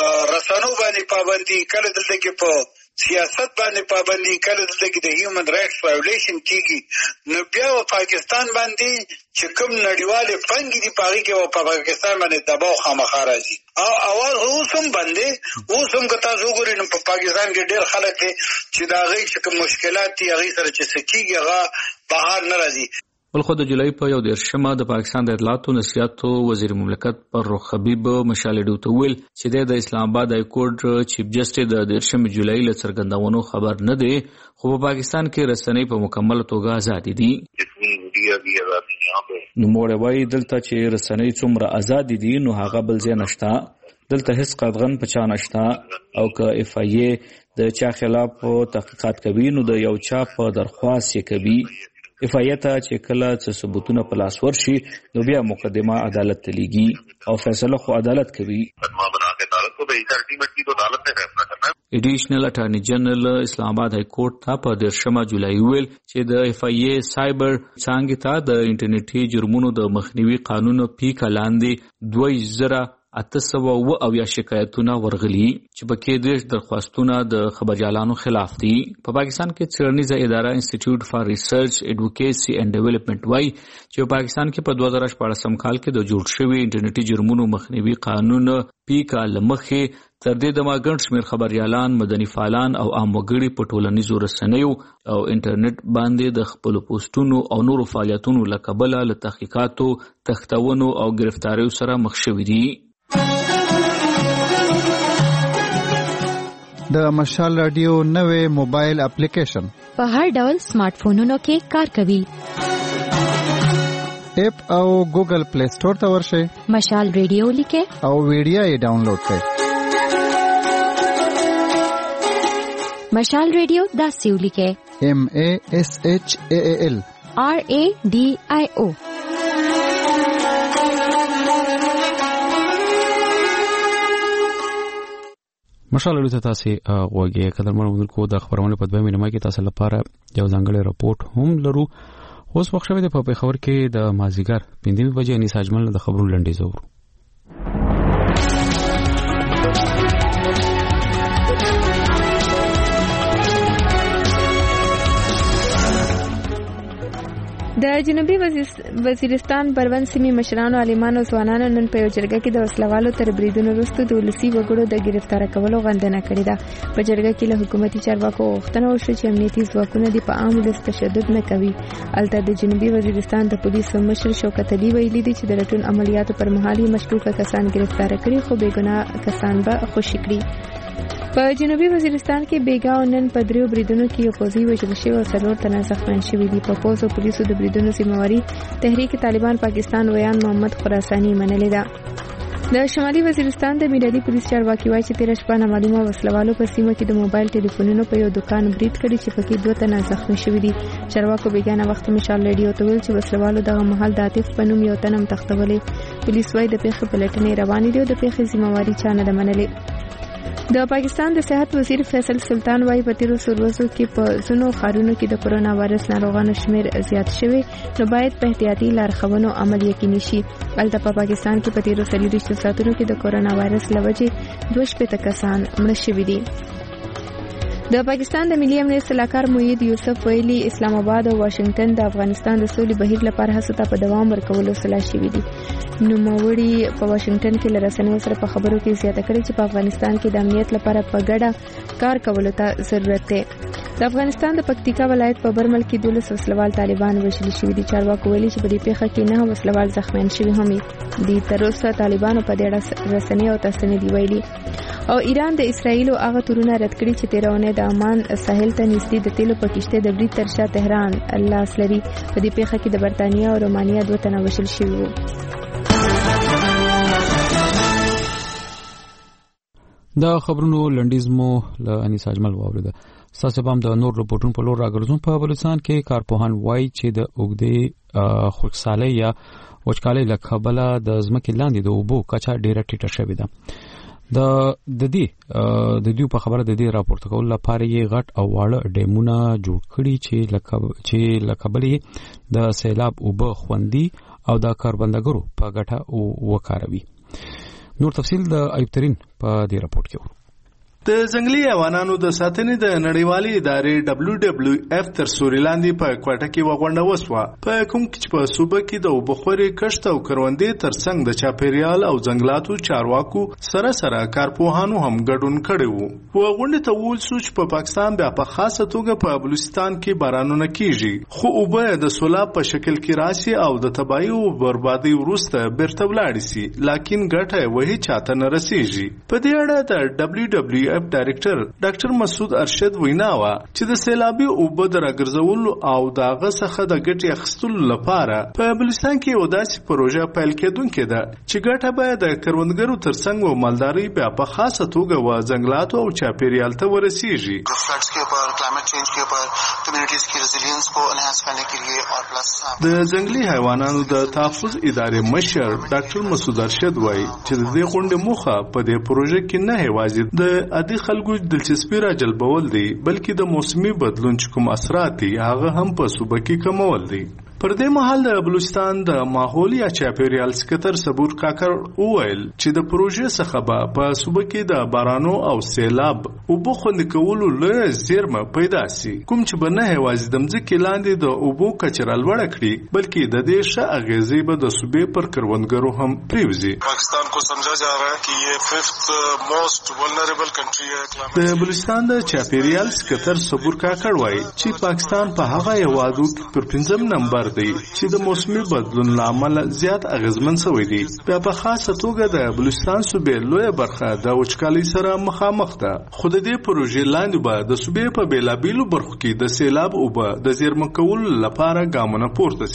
رسنیو باندې پابندي کله دلته کې په سیاست باندې پابندي کله دلته کې د هیومن رائټس وایولیشن کیږي نو بیا په پاکستان باندې چې کوم نړیوالې پنګې دي پاږي کې په پاکستان باندې دباو خامخا راځي او اول اوسم باندې اوسم که تاسو وګورئ نو په پاکستان کې ډېر خلک دي چې دا غي چې کوم مشکلات دي هغه سره چې سکیږي هغه بهر نه راځي. بل خو د جولای په 10مه د پاکستان د اطلاعات او نشریاتو وزیر مملکت فرخ حبیب مشال ډیو ویل چې د اسلام آباد های کورټ چیف جسټس د 10 جولای له څرګندونو خبر نه دی خو په پاکستان کې رسنۍ په مکمل توګه آزاد دي. نو موږ وایي دلته چې رسنۍ څومره آزاد دي نو هغه بل ځای نشته. دلته هیڅ قدغن پچا نشته او که FIA د چا خلاف تحقیقات کوي نو د یو چا په درخواست یې کوي. FIA ته چې کله څه ثبوتونه په لاس ورشي نو بیا مقدمه عدالت ته لیږي او فیصله خو عدالت کوي. ایډیشنل اټارنی جنرال اسلام آباد های کورټ ته په 10 جولای ویل چې د FIA سایبر څنګه ته د انټرنیټي جرمونو د مخنیوي قانون پیک لاندې 2800 شکایتونه ورغلي چې پکې د درخواستونه د خبريالانو خلاف دي. په پاکستان کې څېړنیزه اداره انسټیټیوټ فار ریسرچ ایډوکیسی اینڈ ډیولپمنٹ وای چې په پاکستان کې په 2014 کال کې د جوړ شوی انټرنیټي جرمونو مخنیوي قانون پیکا لمخې تر دې د ماګڼ شمیر خبريالان مدني فعالان او عام وګړي په ټولنیزو رسنیو او انټرنیټ باندې د خپل پوسټونو او نورو فعالیتونو لکبله له تحقیقاتو تختونو او گرفتاریو سره مخ شوي دي. د مشال رادیو نوې موبایل اپلیکیشن په هر ډول سمارټ فونونو کې کار کوي. اپ او ګوګل پلی سٹور ته ورشئ. مشال رادیو لیکه او ویډیو یې ډاونلوډ کړئ. مشال ریډیو داسې ولیکئ MASHAAL RADIO. مشال له تاسو غوږی کله مرمنکو د خبرونه په دوه مینه کې تاسو لپاره یو ځانګړی راپورټ هم لرو. اوس وخت شوی د خبر کې د مازیګر 5 بجې انیس اجمل د خبرونو لنډیز اورو. د جنوبي وزیرستان پروان سیمې مشرانو عالمانو ځوانانو نن په یو جرګه کې د وسلوالو تر بریدونو وروسته د ولسي وګړو د گرفتار کولو غندنه کړې ده. په جرګه کې له حکومتي چارواکو غوښتنه وشوه چې امنیتي ځواکونه د په عام ولس تشدد نه کوي. البته د جنوبي وزیرستان د پولیسو مشر شوکت علي ویلي دي چې د لټون عملیاتو پر مهال یې مشکوکه کسان گرفتار کړي خو بېګناه کسان به خوشي کړي. په جنوبي وزیرستان کې بیګاو نن په دریو بریدونو کې یو پوځي وژل شوی او 4 تنه زخمیان شوي دي. په پوځ او پولیسو د بریدونو ذمہواری تحریک طالبان پاکستان ویان محمد خراساني منلې ده. د شمالي وزیرستان د میلادي پولیس چارواکي وایي چې 13 شپه نامعلومه وسلوالو په سیمه کې د موبایل ټلیفونونو په یو دکان برید کړی چې پکې 2 تنه زخمی شوي دي. چارواکو بیګانه وخت مشال ریډیو ته ویل چې وسلوالو دغه مهال د عاطف په نوم یو تنه تختولې. پولیس وایي د پیښې پلټنې روانې دي او د پیښې ذمہواری چا نه منلې. د پاکستان د صحت وزیر فیصل سلطان وايي په تیرو ورځو کې په ځینو ښارونو کې د کرونا وایرس ناروغانو شمیر زیات شوی نو باید په احتیاطي لارښوونو عمل یقیني شي. البته په پاکستان کې په تیرو 24 ساعتونو کې د کرونا وایرس لوجې 2 کسان مړه شوي دي. د پاکستان د ملي امنیت سلاکار موحد یوسف ویلي اسلام آباد او واشنگټن د افغانستان د سولې بهیر لپاره هڅه ته په دوام ورکولو سلا شوي دي. نوموړي په واشنگټن کې لرسنیو سره په خبرو کې زیاته کړې چې په افغانستان کې د امنیت لپاره په ګډه کار کولو ته ضرورت دی. د افغانستان د پکتیکا ولایت په برمل کې 12 وسلوال طالبان وژل شوي دي. چارواکو ویلي چې په دې پیښه کې 9 وسلوال زخمیان شوي هم دي. تر اوسه طالبانو په دې اړه رسنیو ته څه نه دی ویلي. او ایران د اسرایل او هغه تورونه رد کړي چې 13 د عمان ساحل ته نږدې د تیلو په کشته د برید تر شا تهران لاس لري. په دې پیښه کې د برتانیا او رومانیا 2 تنه وژل شوي وو. دا خبرونو لنډیز مو له انیس اجمل واوریده. تاسو هم د نور رپورټونو په لور راګرځون. په بلوچستان کې کارپوهان وایي چې د اوګدې خشکسالۍ یا وچکالۍ له کبله د ځمکې لاندې د اوبو کچه ډیره ټیټه شوې ده. د دې په خبره د دې راپورته کول لپاره یې غټ او واړه ډیمونه جوړ کړي چې لکبلې د سیلاب اوبه خوندي او د کاربندګرو په ګټه وکاروي. نور تفصیل د ایوب ترين په دې راپورټ کې ورو. د ځنګلي حیواناتو د ساتنې د نړیوالې ادارې WWF تر سوري لاندې په کوټه کې وغونډه وسوه. په کوم کې په صوبه کې د وبخوري کښت او کروندې ترڅنګ د چاپیریال او ځنګلاتو چارواکو سره کارپوهانو هم ګډون کړي وو. وغونډه ته وول سوچ په پاکستان بیا په خاصه توګه په بلوچستان کې بارانونه کیږي خو اوبه د سیلاب په شکل کې راشي او د تباہي او بربادي وروسته بیرته ولاړ شي لکه ګټه وਹੀ چاته نه رسیږي. په دې اړه د WWF ډایرکټر ډاکټر مسعود ارشد ویناوه چې د سیلابي اوبو د راګرځولو او دغه څخه د ګټې اخیستلو لپاره په بلوچستان کې یو داسې پروژه پیل کېدونکې ده چې ګټه به د کروندګرو ترڅنګ و مالداري بیا په خاصه توګه و ځنګلاتو او چاپیریال ته ورسیږي. फ्लड्स के ऊपर क्लाइमेट चेंज के ऊपर कम्युनिटीज की रेजिलियंस को एनहांस करने के लिए और प्लस د ځنګلي حیواناتو د تحفظ ادارې مشر ډاکټر مسعود ارشد وایي چې د دې غونډې موخه په دې پروژه کې نه یوازې د عادي خلکو دلچسپي راجلبول دي بلکې د موسمي بدلون چې کوم اثرات دي هغه هم په صوبه کې کمول دي. پر دې مهال د بلوچستان د ماحول یا چاپیریال سکتر صبور کاکر وویل چې د پروژې څخه په صوبه کې د بارانو او سیلاب اوبو خوندي کولو لویه زیرمه پیدا شي کوم چې به نه یوازې د ځمکې لاندې د اوبو کچه لوړه کړي بلکې د دې ښه اغیزې به د صوبې پر کروندګرو هم پریوزي. پاکستان کو سمجھا جا رہا ہے کہ یہ 5th موسٹ ولنریبل کنټری ہے. د بلوچستان د چاپیریال سکتر صبور کاکر وایي چې پاکستان په هغه هیوادو کې پر 5م نمبر دی چې د موسمي بدلون لامل زیات اغیزمن شوی دی. په خاصه توګه د بلوچستان صوبې لویه برخه د وچکالۍ سره مخامخ ده. خو د دې پروژې لاندې به د صوبې په بیلابیلو برخو کې د سیلاب اوبه د زیرمه کولو لپاره ګامونه پورته شي.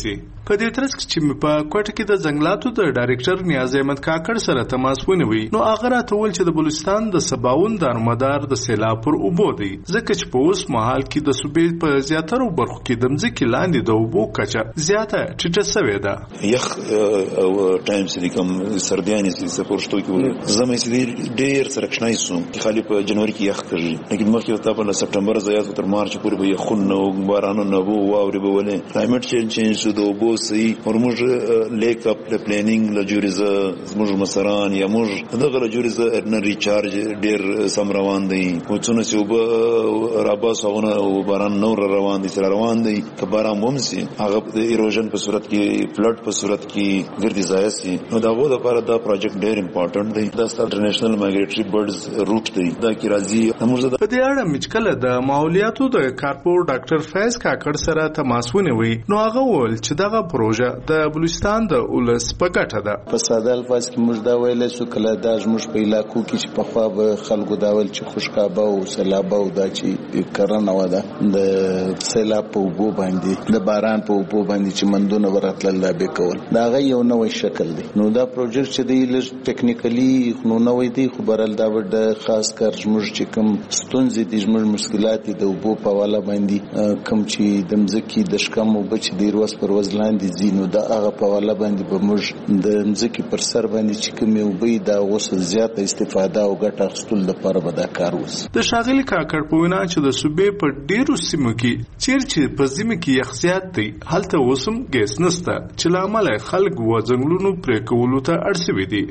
په دې ترڅ کې چې په کوټه کې د ځنګلاتو د ډایریکټر نیاز احمد کاکړ سره تماس ونیوي نو هغه راته وویل چې د بلوچستان د سباون دارومدار د سیلاب پر اوبو دی ځکه چې په اوس مهال کې د صوبې په زیاترو برخو کې د مځکې لاندې د اوبو کچه زیاته ټیټه شوې ده. یخ او ټایم سې کوم سردیانې سې پورشتو کې زمې سې ډېر سرکشنای سو چې خالي په جنوري کې یخ کړی لیکن مخکې ته په سپټمبر زیات تر مارچ پورې به یخون نو بارانو نه وو واوري به ولې کلایمټ چینج شو د اوبو سي ورموږ لیک اپ پلانینګ لجوریزه زموږ مسران یا موږ دغه لجوریزه نه ریچارج ډېر سم روان دي او څونه چې وب راباسونه او باران نور روان دي سره روان دي که باران ومسي هغه د ایروژن په صورت کې فلډ په صورت کې ګردي ځای سي نو دغه لپاره دا پروجیکټ ډېر امپورټنت دی دا انټرنیشنل مایګریټري برډز روټ دی دا کی راځي موږ په دې اړه مچکله د ماحولیاتو د کارپور ډاکټر فیض کاکړ سره تماس ونیوي نو هغه وویل چې دغه پروژه د بلوچستان د ولس په ګټه ده. په ساده الفاظ کې موږ دا ویل چې کله دا زموږ په علاقو کې چې په خوا به خلکو دا ول چې خوشکابه او سیلاب او دا چې کرنه و ده د سیلاب په اوبو باندې د باران په اوبو باندې چې مندونه ورتل لا به کول دا غي یو نوې شکل دی نو دا پروژیکټ چې دی لږ ټیکنیکلی نو نوې دی خو برل دا ور خاص کار زموږ چې کوم ستونزې دي زموږ مشکلات د اوبو په والا باندې کوم چې د مځکې د شکم او بچ دی روز پر روز لاندې زینو دا هغه په والا باندې به موږ د مځکې پر سر باندې چې کوم اوبې دا وسه زیاته استفاده او ګټه اخیستل لپاره به دا کار وس. د شاغلی کاکړ په وینا چې د صوبې په ډیرو سیمو کې چیرې په زمي کې یخ زیات دی هلته وسم ګیس نشته چې لامل خلک و ځنګلونو پرې کولو ته اړ شوي دي.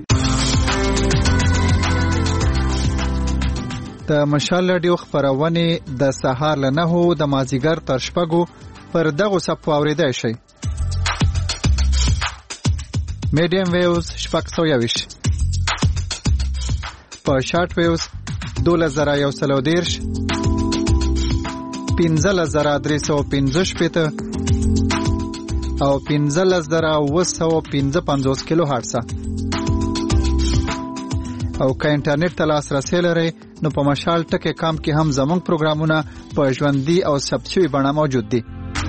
د مشال رادیو خبرونه د سهار له 9 د مازیګر تر شپږو پر دغه صفو اوریدای شي. میډیم ویوز شپږ 120 په شارټ ویوز 2130 15315 او 15955 کیلو هرتز او که انټرنیټ ته لاسرسي لرئ نو په مشال ټکي کام کې هم زموږ پروګرامونه په ژوندۍ او ثبت شوي بڼه موجود دي.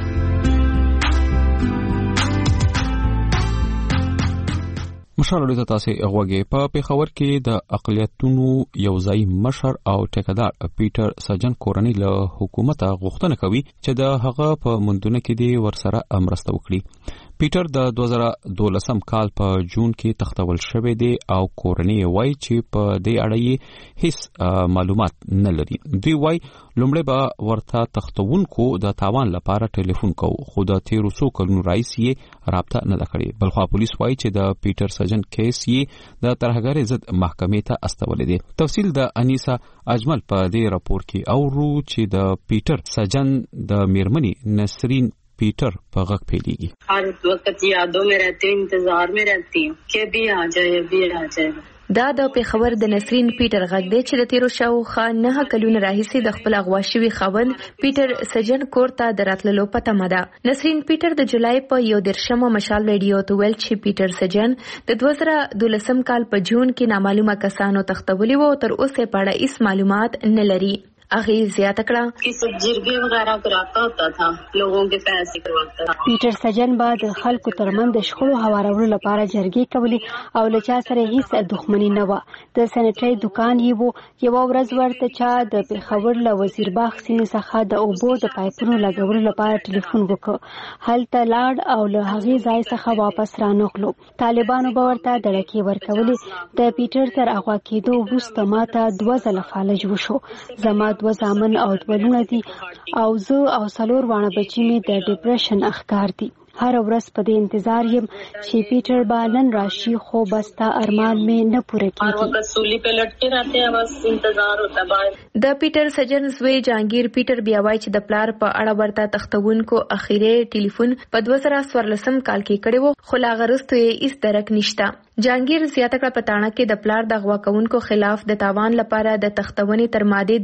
مشال د تاسو غوږی په پیښور کې د اقلیتونو یوځای مشر او ټیکدار پیټر سجن کورنۍ له حکومت غوښتنه کوي چې د هغه په مندونه کې دی ورسره امرسته وکړي. پیټر د 2012 کال په جون کې تختول شوی دی او کورنۍ وایي چې په دې اړه هیڅ معلومات نه لري. دوی وایي لومړی به ورته تختونکو د تاوان لپاره ټلیفون کوو خو د 1300 کلونو رئیس یې رابطه نه کړې. بلخوا پولیس وایي چې د پیټر سجن کیس یې د ترهګرۍ ضد محکمې ته استولې دي. تفصیل د انیسا اجمل په دې راپور کې اورو چې د پیټر سجن د میرمنې نسرین پیټر په غږ پیلېږي. هر وخت یادو میں رہتی ہوں انتظار میں رہتی ہوں کہ بھی آ جائے. دا د پیښور د نسرین پیټر غږ دی چې د تیرو شاوخوا 9 کلونو راهیسې د خپل اغوا شوي خاوند پیټر سجن کور ته د راتللو په تمه ده. نسرین پیټر د جولای په 11 مشال رادیو ته ویل چې پیټر سجن د 2012 کال په جون کې نامعلومه کسانو تختولي وو تر اوسه په اړه هیڅ معلومات نه لري. اغه زیاته کړه چې سجرګي وغیرہ کراتا ہوتا تھا لوگوں کے پیسے کرواتا تھا. پیټر سجن بعد خلکو ترمن د شخړو هوارولو لپاره جرګې کولې او لچا سره هیڅ دښمنی نه و. د سنټری دکان یې وو یو ورځ ورته چا د پیښور له وزیر باغ سیمې څخه د اوبو د پایپونو لګولو لپاره ټلیفون وکړ. هلته لاړ او له هغې ځای څخه واپس رانغلو. طالبانو به ورته دړکې ورکولې. د پیټر تر اغوا کېدو وروسته ماته 2 ځله فالج وشو. زما 2 زامن او 2 لونه دي او زه او 4 وانه بچی می د ډیپریشن اخکار دي. هر ورځ په دې انتظار یم چې پیټر بالن راشي خو بستا ارمان مې نه پوره کیږي. وصولی په لټکه راته بس انتظار ہوتا باید. د پیټر سجن زوی جانگیر پیټر بیا وایي چې د پلار په اړه ورته تختونکو اخیری ټلیفون په 2014 کال کې کړي وو خو لا غرستو یې هیڅ درک نشته. جانگیر زیاته کړه پټانه کې د پلار د غوا کوونکو خلاف د تاوان لپاره د تختونې تر ماده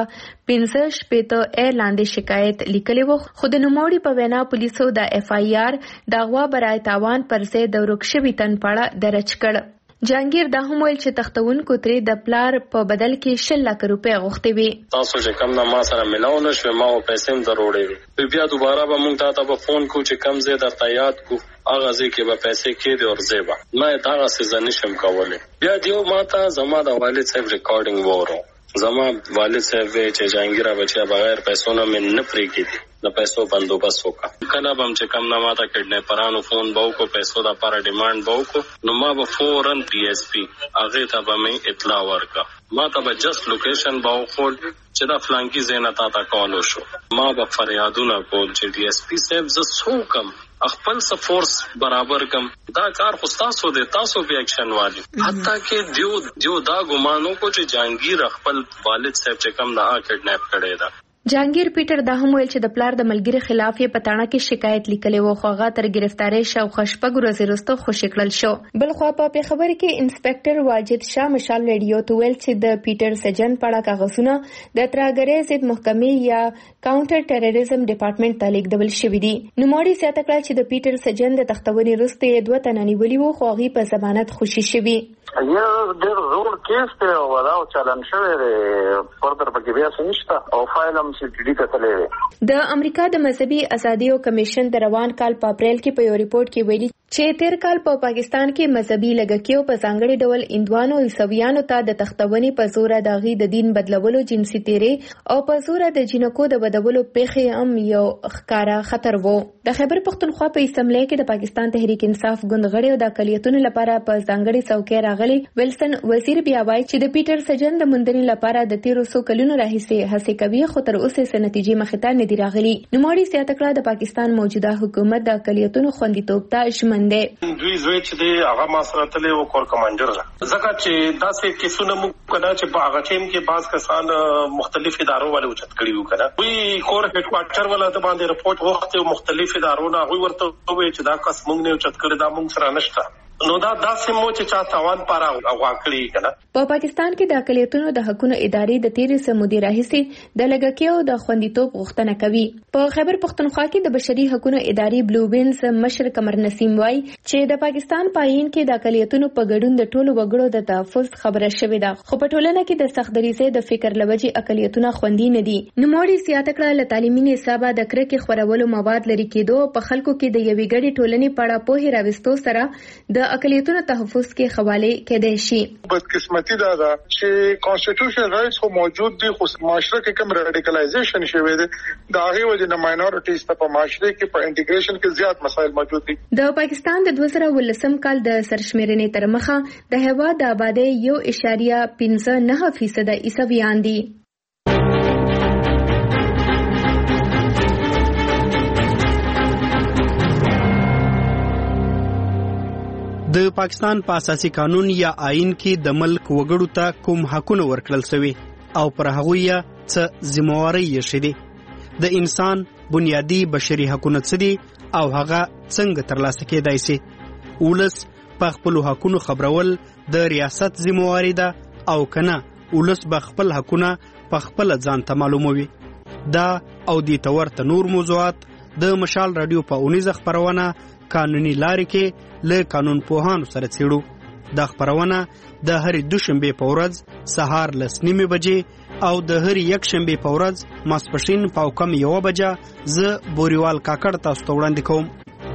365 ا لاندې شکایت لیکلی وو خو د نوموړي په وینا پولیسو د اف آی آر د غوا برای تاوان پر ضد د ورکشوي تن پړه درج کړ. جهانگیر دا هم ویل چې تختونکو ترې د پلار په بدل کې 10 لک روپۍ غوښتي وي. تاسو چې کم نه ما سره ملاو نشو ما او پیسې هم ضروري بیا دوباره به مونږ ته به فون کو چې کم زه درته یاد کو هغه ځکه به پیسې کې دی او زیبا ما دا څه نشم کولای. بیا دیو ماته زما د والد صاحب ریکارډینګ وورو زما والد صاحب چې جهانگیر بچا بغیر پیسو نه من نه پریږدي د پیسو بندوبست وکړه. کله به چې کم نه ماته کډنیپرانو فون به وکړو پیسو د لپاره ډیمانډ به وکړو نو ما به فورن پی ایس پی هغه ته به مې اطلاع ورکړه. ما ته به جست لوکیشن به وخول چې دا فلانکی زینا تا کالو شو. ما به فریادونه کول چې ډي ایس پی صاحب ز سوکم خپل فورس برابر کم دا کار خو تاسو دې تاسو به اکشن والی حتی کې دیو دا ګمانو کو چې جهانگیر خپل والد صاحب چې کم نه کډنیپ کړي دا. جهانگیر پیټر دا هم ویل چې د پلار د ملګری خلاف یې پټاڼه کې شکایت لیکلې و خو هغه تر گرفتاری شاوخوا 6 ورځې وروسته خوشی کړل شو. بل خو په خبر کې انسپکټر واجد شاه مشال ریډیو ته ویل چې د پیټر سجن پړه کاغذونه د ترهګرۍ ضد محکمې یا کاونټر ټیرریزم ډپارټمنټ ته لیږدول شوي دي. نوموړي زیاته کړه چې د پیټر سجن د تختونې وروسته 2 تنه نیولي وو خو هغه په ضمانت خوشي شوي. یا ډېر زور کیس ته ولاو چلن شوی دی فردر پکې بیا څه نشته او فایل هم چې ډی کتلې وي. د امریکا د مذهبي ازادیو کمیشن د روان کال په اپریل کې په یو ریپورت کې ویلي چې تیر کال په پاکستان کې مذهبي لږکیو په ځانګړي ډول هندوانو او عیسویانو ته د تختونې په زور د غي د دین بدلولو جنسي تیرې او په زور د جنکو د بدلولو پیښې هم یو ښکارا خطر وو. د خیبر پختونخوا په اسمبلی کې د پاکستان تحریک انصاف ګوند غړي او د اقلیتونو لپاره په ځانګړي څوکۍ راغلي ویلسن وزیر بیا وایي چې د پیټر سجن د موندنې لپاره د 1300 کلونو راهیسې هڅې کوي خو تر اوسه یې نتیجې مخې ته نه دي راغلي. نوموړي زیاته کړه د پاکستان موجوده حکومت د اقلیتونو خوندیتوب ته ژمن دی. دوی زوی چې دی هغه ما سره تللی و کور کمانډر ځکه چې داسې کیسونه موږ کنه چې په هغه ټیم کې بعض کسان مختلف ادارو والے اوچت کړي وو کنه وی کور هډ کوارټر ولا د باندې رپورت وخت مختلف ادارو نه وی ورته وی چې دا کس موږ نه اوچت کړي دا موږ سره نشته نو دا داسې مو چې چا تاوان پاره واکړي کنه. په پاکستان کې د اقلیتونو د حقوقو ادارې د 13 مودې راهیسې د لږکیو د خوندیتوب غوښتنه کوي. په خیبر پختونخوا کې د بشري حقوقو ادارې بلو وینز مشر قمر نسیم وایي چې د پاکستان پاین کې د اقلیتونو په ګډون د ټولو وګړو د تحفظ خبره شوې ده خو په ټولنه کې د سخت دریزه د فکر لوجې اقلیتونه خوندي نه دي. نوموړي زیاته کړه له تعلیمي نصابه د کرکې خورولو مواد لري کېدو په خلکو کې د یوې ګډې ټولنې په اړه پوهه راوستو سره د اقلیتونو تحفظ کې حواله کېدای شي. بدقسمتي دا ده چې کانسټیټیوشن رائټس خو موجود دي خو معاشره کې کوم رادیکالایزیشن شوی دی دا هغه وجه نه ماینورټیز ته په معاشره کې په انټیګریشن کې زیات مسایل موجود دي. د پاکستان د 2019 کال د سرشمیرنې تر مخه د هیواد د آبادی 1.59% عیسویان دي. د پاکستان په اساسي قانون یا آئین کې د ملک وګړو ته کوم حقونه ورکړل شوي او پر هغه یې څه ذمہواری یې شته د انسان بنیادی بشري حقوق څه دي او هغه څنګه ترلاسه کېدای شي. ولس په خپل حقوقو خبرول د ریاست ذمہواری ده او کنه ولس به خپل حقونه په خپل ځان ته معلوموي. دا او د تورته نور موضوعات د مشال رادیو په اونیزه خبرونه قانوني لارې کې له قانون پوهانو سره څېړو. دا خبرونه د هرې دوشنبې په ورځ سهار 9:30 بجې او د هرې یکشنبې په ورځ ماسپښین په کم 1 بجه زه بوریوال کاکړ تاسو ته وړاندې کوم.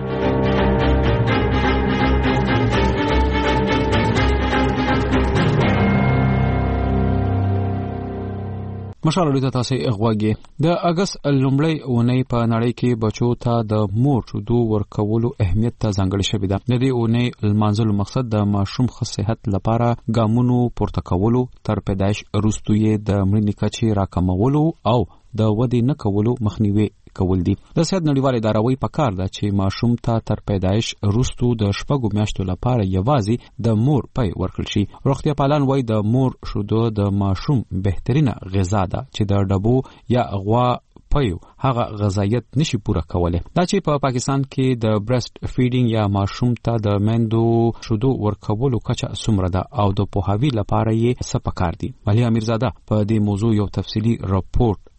مشال ډیټا تاسو اغواګي د اگست لومړی اونۍ په نړۍ کې بچو ته د مور شیدو ورکولو اهمیت ته ځانګړی شوی دی. د دې اونۍ لمانځلو مقصد د ماشوم ښه صحت لپاره ګامونو پورته کولو تر پیدایش وروسته یې د مړینې کچې راکمولو او د ودې نه کولو مخنیوي کول دي. د صحت نړیواله اداره وايي پکار ده چې ماشوم ته تر پیدایش وروسته د 6 میاشتو لپاره یوازې د مور پای ورکړل شي. روغتیا پالان وايي د مور شیدو د ماشوم بهترینه غذا ده چې د ډبو یا غوا پایو هغه غذایت نشي پوره کوله. دا چې په پاکستان کې د برست فیډینګ یا ماشوم ته د مندو شیدو ورکولو کچه څومره ده او د پوهاوی لپاره یې څه پکار دي. علي امیرزاده په دې موضوع یو تفصیلی راپورټ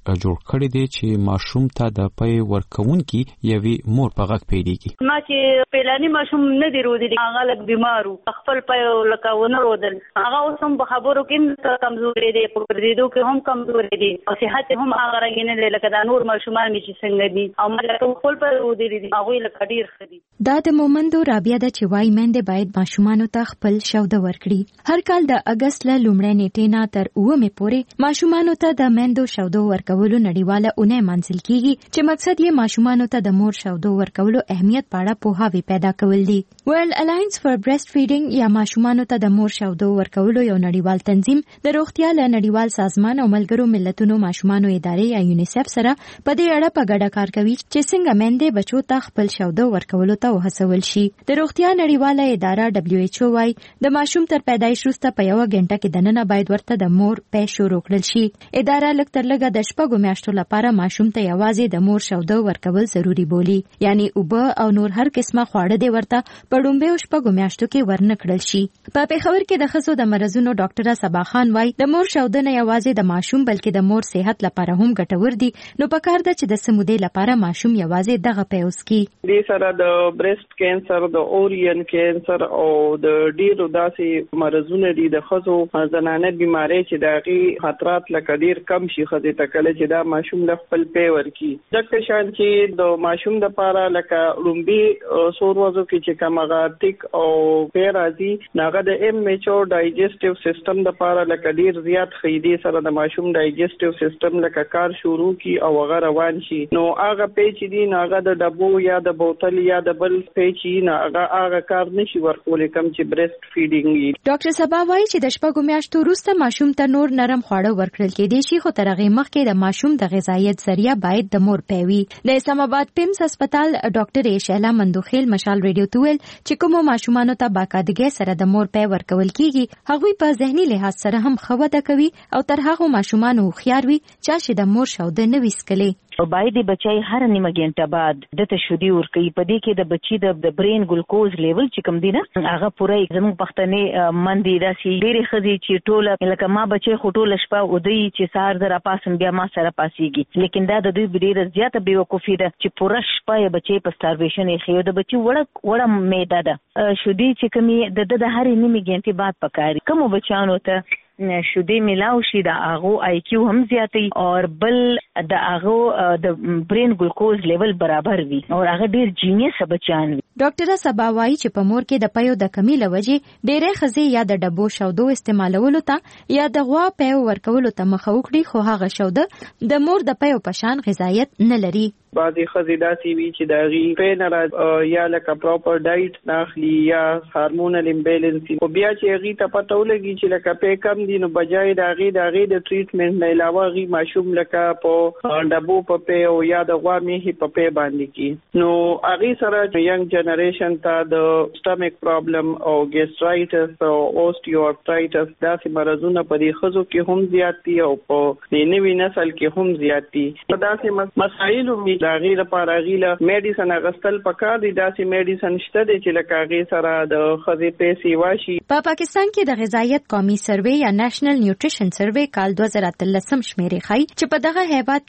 جوړ کړی دی چې ماشوم ته د پي ورکونکي یوي مور په غږ پیډيږي. ما چې پیلانی ماشوم نه دی رودلی هغه لک بیمارو خپل پي لکونه رودل هغه اوسم په خبرو کې کمزوري دی په پردیدو کې هم کمزوري دی او صحت هم هغه راګینه لکه د نور ماشومان چې څنګه دي او مله خپل په رودلی دي هغه لکه ډیر خدي. دا د مومندو رابعه د چوي مند باید ماشومان ته خپل شوده ورکړي. هر کال د اگست ل لومړۍ نیټې نه تر 9 پورې ماشومان ته د مندو شودو ورکولو نړیواله اونۍ منځل کیږي چې مقصد یې ماشومان ته د مور شودو ورکولو اهمیت په اړه پوهاوی پیدا کول دي. ورلد الاینس فار برېسټ فیډینګ یا ماشومان ته د مور شودو ورکولو یو نړیوال تنظیم د روغتیا له نړیوال سازمان او ملګرو ملتونو ماشومان ادارې یا یونیسف سره په دې اړه په ګډه کار کوي چې څنګه مندې بچو ته خپل شودو ورکولو ته وهڅول شي. د روغتیا نړیواله اداره WHO وايي د ماشوم تر پیدایش وروسته په 1 غنټه کې دننه باید ورته د مور پي شروع کړل شي. اداره لږ تر لږه د 6 میاشتو لپاره ماشوم ته یوازې د مور شودو ورکول ضروری بولي، یعنی اوبه او نور هر قسمه خواړه دی ورته په ډومبه 6 میاشتو کې ورنکړل شي. په پیښور کې د خزو د مرزونو ډاکټر صبا خان وايي د مور شودو نه یوازې د ماشوم بلکې د مور صحت لپاره هم ګټور دي، نو پکار ده چې د سمودې لپاره ماشوم یوازې دغه پیوس کی. د سره د برېسټ کینسر، د اورین کینسر او د ډیرو داسې مرزونه دي د خزو زنانه بیماری چې دغه خطرات لکه ډیر کم شي خزه تکله چې دا ماشوم له خپل پی ورکی. ځکه شان چې د ماشوم د پاره لکه لومبي سور وځو کې چې کمغاتیک او پی راځي ناغه د MHO ډایجسټیو سیستم د پاره لکه ډیر زیات خېدي سره د ماشوم ډایجسټیو سیستم لکه کار شروع کی او هغه روان شي. نو هغه پی چې دی ناغه د ډبو یا د بوتل یا د بل پی چې ناغه هغه کار نشي ورکول کم چې برېسټ فیډینګ. ډاکټر صبا وايي چې د 6 میاشتو وروسته ماشوم ته نور نرم خواړه ورکړل کېدای شي، خو تر هغه مخکې د ماشوم د غذایت ذریعہ باید د مور پیوي. د اسلام آباد پیمز هسپتال ډاکټر شهلا مندوخیل مشال ریډیو تویل چې کوم ماشومان ته باقاعدګۍ سره د مور پی ورکول کیږي هغه په ذهني لحاظ سره هم خوده کوي او تر هغه ماشومان خيار وي چې د مور شوده نه وسکلي. او باید د بچای هر نیمه غنټه بعد د تشودي ورکي په دې کې د بچي د برین ګلوکوز لیول چې کم دی نه هغه پوره زموږ پښتنې مندي داسي ډېری خزي چې ټوله لکه ما بچي خټول شپه او دوی چې سهار در پاسم بیا ما سره پاسيږي، لیکن دا د دوی ډېر زیاته بیوقوفي ده چې پوره شپه بچي په سټارویشن یې خيو د بچي وړه میده ده شودي چې کمی د هر نیمه غنټه بعد پکاري. کوم بچانو ته شودي ملاو شي د اغو آی کیو هم زیاتی او بل د اغو د برین ګلوکوز لیول برابر وي او هغه ډیر جینیس بچان وي. ډاکټر صبا وايي چې په مور کې د پيو د کمی لوجې ډېرې خزي یا د ډبو شودو استعمالولو ته یا د غوا پيو ورکولو ته مخه وکړي، خو هغه شوده د مور د پيو په شان غذایت نه لري. بعضی خزي داسي وي چې داغي پینر یا لکه پراپر ډایټ ناخلي یا هارمونل امبیلنس او بیا چې غي ته پته ولګي چې لکه پې کم دي نو بجای داغي د ټریټمنټ نه علاوه غي ماشوم لکه په ډبو په پې او یا د غوا میخي په پې باندې کی نو اغي سره ینګ جنریشن ته د سټمیک پرابلم او ګیسټرایټس او اوسټیوارترایټس داسې مرزونه په دې خزو کې هم زیات دي او په نوي نسل کې هم زیات دي. داسې مسایل هم داغي لپاره غیله میډیسن اغستل پکار دي. داسې میډیسن شته دي چې لکه غي سره د خزي پیسې واشي. په پاکستان کې د غذایت قومي سروې یا نېشنل نیوټریشن سروې کال 2013 شمیرې ښيي چې په دغه هیواد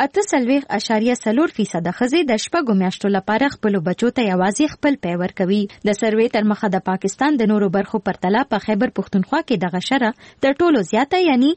کې 8.4% خزي د 6 میاشتو لپاره خپل بچو ته یوازې خپل پی ورکوي. د سروې تر مخه د پاکستان د نورو برخو پرتله په خیبر پښتونخوا کې دغه شره تر ټولو زیاته یعنی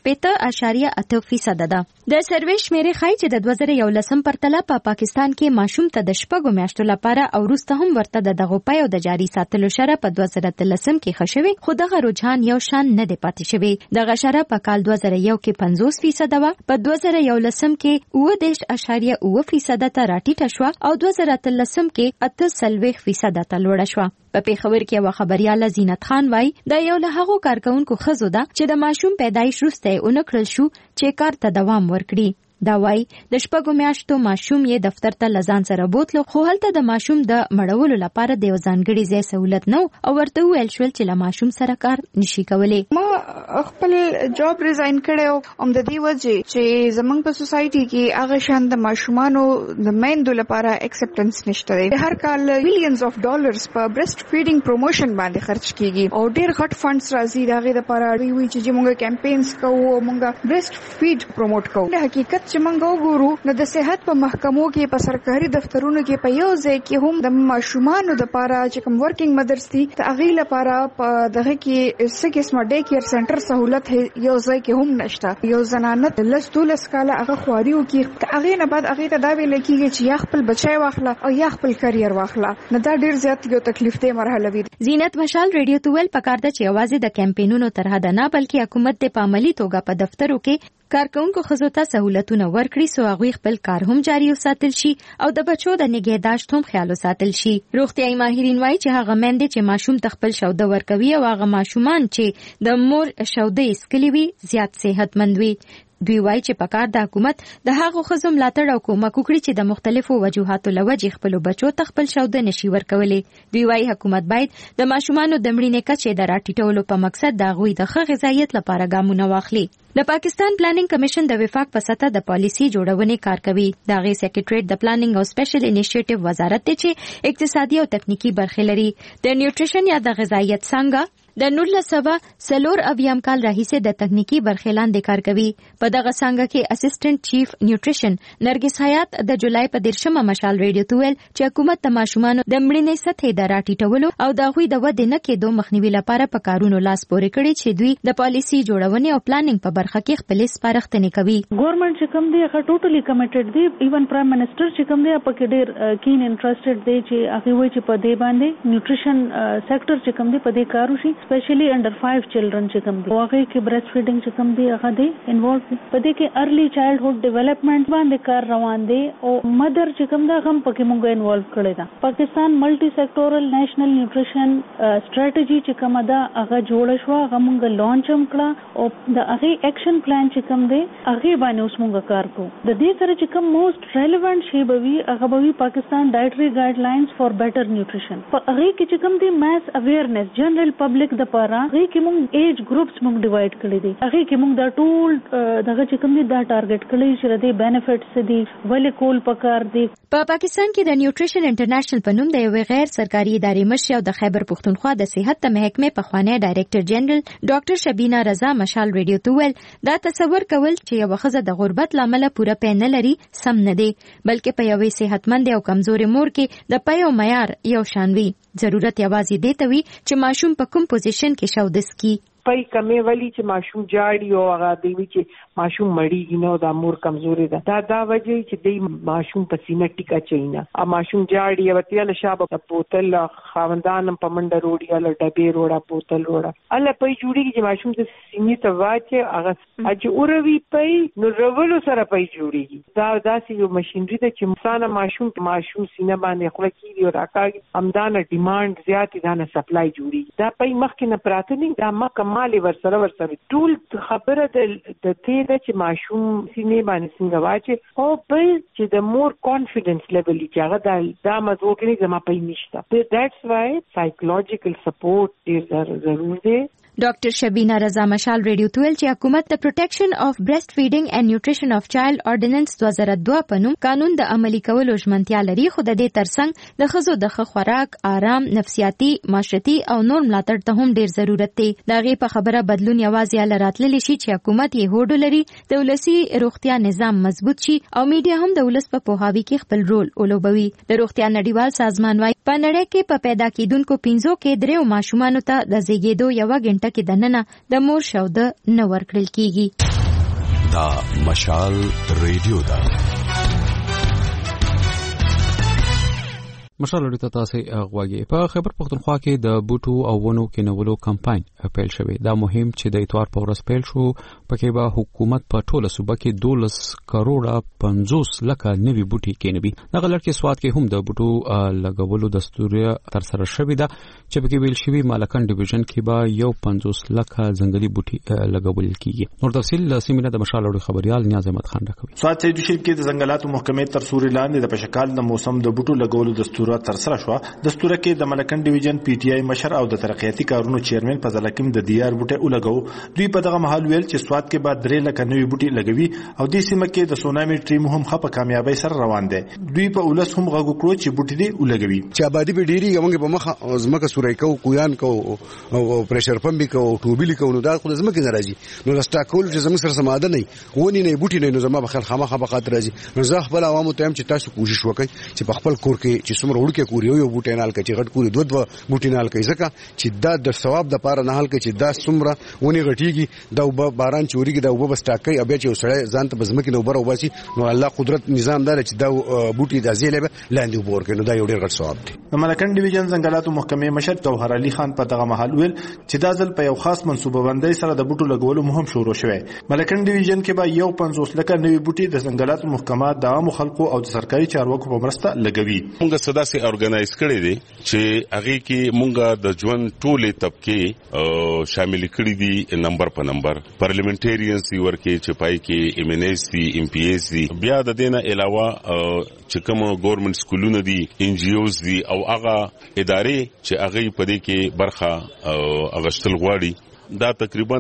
8.8% ده. د سروې شمیرې ښيي چې د 2011 پرتله په پاکستان کې ماشوم ته د 6 میاشتو لپاره او وروسته هم ورته د دغه پي او د جاري ساتلو شره په 2013 کې خښوي، خو دغه رجحان یو شان نه دی پاتې شوی. دغه شره په کال 2001 کې 50% و، په 2011 کې 9.9% ته راټیټه شو او 2013 کې 8.3% ته لوړه شو. په پیښور کې یو خبريال زینت خان وای دا یو له هغو کارکونکو خزو ده چې د ماشوم پیدایش وروسته اونکړل شو چې کار ته دوام ورکړي. دا وای د 6 میاشتو ماشوم یې دفتر ته لزان سره بوتلو، خو هلته د ماشوم د مړولو لپاره د ځانګړي ځای سہولت نه او ورته ویل شول چې له ماشوم سره کار نشي کولای. ما خپل جاب ریزاین کړو د دې وجه چې زمونږ په سوسايټي کې هغه شان د ماشومانو د میندو لپاره اکسپټنس نشته دی. هر کال مليونز اف ډالرز په برست فیډینګ پروموشن باندې خرج کیږي او ډیر غټ فندز راځي دغه لپاره وی چې موږ کمپاینز کوو موږ برست فیډ پروموټ کوو. د حقیقت چې موږ وګورو نو د صحت په محکمو کې په سرکاري دفترونو کې په یو ځای کې هم د ماشومانو لپاره چې کوم ورکینګ مدرس دي هغه لپاره په دغه کې څه قسمه ډے کیر سنټر سہولت یو ځای کې هم نشته. یو زنانه لستولس کاله هغه خواریو کې هغه نه بعد هغه ته دا ویل کېږي چې یا خپل بچای واخله او یا خپل کرییر واخله. نه دا ډیر زیات یو تکلیف دی مرحله وي. زینت مشال ریډیو توول پکار د چې आवाज د کمپاینونو تر حد نه بلکې حکومت د پاملي توګه په دفترو کې کارکونکو خزو ته سہولتونه ورکړي سو هغه خپل کار هم جاري وساتل شي او د بچو د نگهداشت هم خیال وساتل شي. روغتيایي ماهرین وایي چې هغه مېندې چې ماشوم تخپل شوده ورکوي او هغه ماشومان چې د مور شوده اسکلی وي زیات صحتمند وي. دوی وایي چې پکار د حکومت د هغو خزو ملاتړ او کومک وکړي چې د مختلفو وجوهاتو لوجې خپل بچو تخپل شوده نشي ورکولې. دوی وایي حکومت باید د ماشومانو د مړینې کچې د راټیټولو په مقصد د غوي د ښه غذایت لپاره ګامونه واخلي. د پاکستان پلانینګ کمیشن د وفاق په سطح د پالیسي جوړونې کار کوي. د غي سیکریټریټ د پلانینګ او سپیشل انیشیټیو وزارت ته چې اقتصادي او تکنیکی برخې لري. د نیوټریشن یا د غذایت څنګه د 1994 کال راهیسه د تکنیکی برخې لاندې کار کوي. په دغه څنګه کې اسسټنټ چیف نیوټریشن نرګس حیات د جولای په 13 مشال ریډیو تویل چې حکومت د ماشومانو د مړینې سطح د راټیټولو او د غوي د ودې نه کېدو مخنیوي لپاره په کارونو لاس پورې کړي چې دوی د پالیسي جوړونې او پلانینګ په برخه کې خپل سپارښتنې کوي. ګورنمنت چې کوم دی هغه ټوټلی کمیټډ دی. ایون پرایم منسٹر چې کوم دی په کې ډیر کین انټرېسټډ دی چې هغه وایي چې په دې باندې نیوټریشن سېکټر چې کوم دی په دې کار وشي स्पेशली अंडर 5 चिल्ड्रन چې کوم دی هغه کې برست فیډینګ چې کوم دی هغه دی انوالو په دې کې ارلی چایلډهود ډیولپمنٹ باندې کار روان دی او مدر چې کوم دا هم پکې مونږ انوالو کړی دا. پاکستان ملټي سېکټورل نېشنل نیوټریشن سټریټجی چې کوم دا هغه جوړ شو هغه مونږ لانچ هم کړه او د هغه اکشن پلان چې کوم دی هغه باندې اوس مونږ کار کوو. د دې سره چې کوم موست ریلیونت شی بوي هغه بوي پاکستان ډایټري ګایډلاینز فار بیٹر نیوټریشن. په هغه کې چې کوم دی ماس اویرنس جنرال پبلک د پاره هغه کې مونږ ایج ګروپس مونږ ډیوایډ کړی دي. هغه کې مونږ دا ټول دغه چې کوم دي دا ټارګټ کړی چې د بینیفټس دي ولې کول پکار دي. په پاکستان کې د نیوټریشن انټرنیشنل په نوم د یو غیر سرکاري ادارې مشر او د خیبر پختونخوا د صحت د محکمې په خوانی ډایریکټر جنرال ډاکټر شبینا رضا مشال ریډیو تویل دا تصور کول چې یو خزه د غربت لامل پوره پین نه لري سم نه دی بلکې په یوې صحتمند او کمزوري مور کې د پيو معیار یو شان وي. ضرورت یوازې دی ته وي چې ماشوم په کوم پوزیشن کې شودس کی. پای کمې ولی چې ماشوم جاړي او هغه دی چې ماشوم مړیږي نو د مور کمزوري ده دا وجه چې دی ماشوم په سینه ټیکا چینا ا ماشوم جاړي او تیل شابه په بوتل خاوندان په منډه روړي ال ډبې روړه بوتل روړه ال په جوړیږي چې ماشوم د سینې ته واچي هغه اج اوروي پي نو رولو سره پي جوړیږي دا داسې یو ماشينري ده چې مثلا ماشوم سینه باندې خپل کیږي او راکاږي همدانه ډیماند زیات دي نه سپلای جوړیږي دا پي مخکې نه پراته نه دا مکه مالي ورسره ټول خبره د دې چې ماشوم سینې باندې څنګه واچي او بل چې د مور کانفیډنس لیول چې هغه دا مزو کې نه زما پې نشته. دیټس وای سایکولوژیکل سپورټ ډیر ضروري دی. ډاکټر شبینا رضا مشال ریډیو تویل چې حکومت د پروټیکشن اف برست فیډینګ اینڈ نیوټریشن اف چایلډ اورډیننس 2002 په نوم قانون د عملي کولو ژمنتیا لري خو د دې ترڅنګ د ښځو د ښه خوراک آرام نفسیاتي معاشرتي او نور ملاتړ ته هم ډیر ضرورت دی. دا غي په خبره بدلون یوازې لراتللی شي چې حکومت یې هوډ لري د ولسی روغتیا نظام مضبوط شي او میډیا هم د ولس په پوهاوي کې خپل رول ولوبوي. د روغتیا نړیوال سازمان وايي په نړۍ کې په پیدا کېدونکو 15 کې 3 ماشومانو ته د زیږیدو یو غنټه کې دننه د مور شوده نه ورکړل کیږي. دا مشال ریډیو دا مشال ریډیو تاسو غواګي په خیبر پختونخوا کې د بوټو او ونو کینولو کمپاین پیل شوی. دا مهم چې د اتوار په ورځ پیل شو پکې به حکومت په ټوله صوبه کې 12 کروڑه 50 لک نوي بوټي کینوي. دغه لړ سواد کې هم د بوټو لګولو دستور تر سره شوی دا چې پکې ویل شوی مالکان ډیویژن کې به 50 لک ځنګلي بوټي لګول کیږي. نور تفصیل سیمینه د مشال ریډیو خبريال نیاز احمد خان راکوي. سواد سید شریف کې د ځنګلاتو محکمې تر سوري لاندې د پشکال د موسم د بوټو لګولو دستور صورت تر سره شو. دستور کې د ملکن ډیویژن پی ټی آی مشر او د ترقیاتي کارونو چیرمن فضل حکیم د دیار بوټي ولګو. دوی په دغه محل ویل چې سواد کې بعد 3 لک نوې بوټي لګوي او د سیمه کې د سونامي ټیم هم خپه کامیابی سره روان دي. دوی په ولس هم غوږ کړو چې بوټي دی ولګوي. چې آبادی به ډیری یوږه په مخه زمکه سورای کو کویان کو او پريشر پمپ کو ټوبیل کو نو دا خو زمکه ناراضي نو رستا کول چې زموږ سره سماده نه ونی نه بوټي نه زما بخل خامخه بخاطر راځي. نو زه خپل عوامو ته هم چې تاسو کوشش وکړئ چې په خپل کور کې چې څومره وړکه کور یو بوټي نال کې چې غټ کور دوه بوټي نال کې ځکه چې دا د ثواب د پاره نه حل کې چې دا څومره ونی غټيږي دا باران چوريږي دا وب سټاکي ابیا چې وسړی ځان ته بزمکه نو بر وباسي نو الله قدرت نظام دار چې دا بوټي د ازیله لاندې وبور کې نو دا یو ډېر غټ ثواب دی. د ملکن ډیویژن ځنګلاتو محکمې مشر جوهر علي خان په دغه محل ویل چې دا ځل په یو خاص منصوبه بندۍ سره د بوټو لګولو مهم شروع شوه. ملکن ډیویژن کې به یو 50 لک نوې بوټي د ځنګلاتو محکمه د عام خلکو او د سرکاري چارواکو په مرسته لګوي. موږ صدا سي اورګنایز کړی دي چې هغه کې موږ د ژوند ټوله طبقه شامل کړی دي نمبر په نمبر پارلیمنټریانز سی ورکه چې پای کې ام ان ایس سی ام پی ایس سی بیا د دینه علاوه چې کوم ګورنمنت سکولونه دي ان جی اوز دي او هغه ادارې چې هغه په دې کې برخه اغشتل غواړي دا تقریبا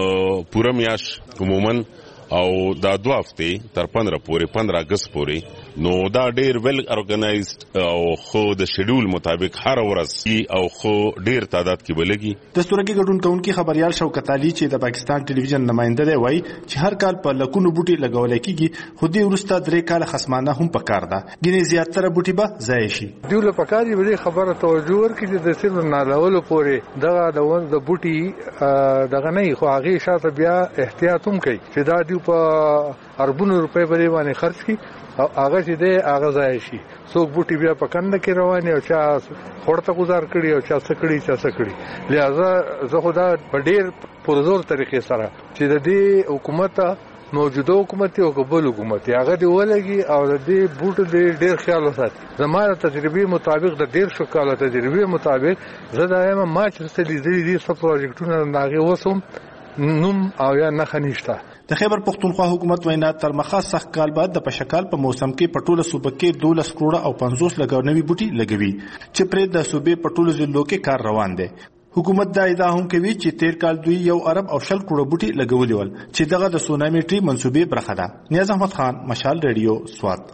پوره میاش عموما او دا 2 هفته تر 15 اگست پورې نو دا ډیر ویل ارګنایزډ او خو د شیډول مطابق هر ورځ او خو ډیر تعداد کې بلګي. د ستورګي ګډون کونکي خبريال شوکت علي چې د پاکستان ټلویزیون نماینده دی وایي چې هر کال په لکونو بوټي لګول کېږي خو دې ورسته 3 کال خصمانه هم پکار ده ګینه زیاتره بوټي به ضایع شي. دیول پکاري به خبره توجه ورکړي د سر نالولو پورې دغه د بوټي دغه نه خو هغه شاته بیا احتیاط هم کوي چې دا دی په اربونو روپے باندې خرج کی او هغه چې دی هغه ځای شي. څوک بوټي بیا په کنده کې روان او چا خورته گزار کړي او چا سکړي لہذا زه خدا په ډیر پرزور طریقې سره چې د دې حکومت موجوده حکومت او قبول حکومت هغه دی ولګي او د دې بوټو د ډیر خیال وساتي. زموږ تجربه مطابق د ډیر شو کال تجربه مطابق زه دایم ما چې ستې دي سب پروژیکټونه ناغي وسوم نوم او یا نه خنيشته. د خیبر پختونخوا حکومت وینا تر مخه سخت کال بعد د پشکال په موسم کې پټوله صوبه کې 12 کروڑ او 50 لک نوې بوټي لګوي چې پرې د صوبې پټوله ضلعو کې کار روان دی. حکومت دا ادعا هم کوي چې 13 کال دوی 1 ارب او 1 کروڑ بوټي لګولي ول چې دغه د سونامي ټری منسوبې برخه ده. نیاز احمد خان، مشال ریډیو، سوات.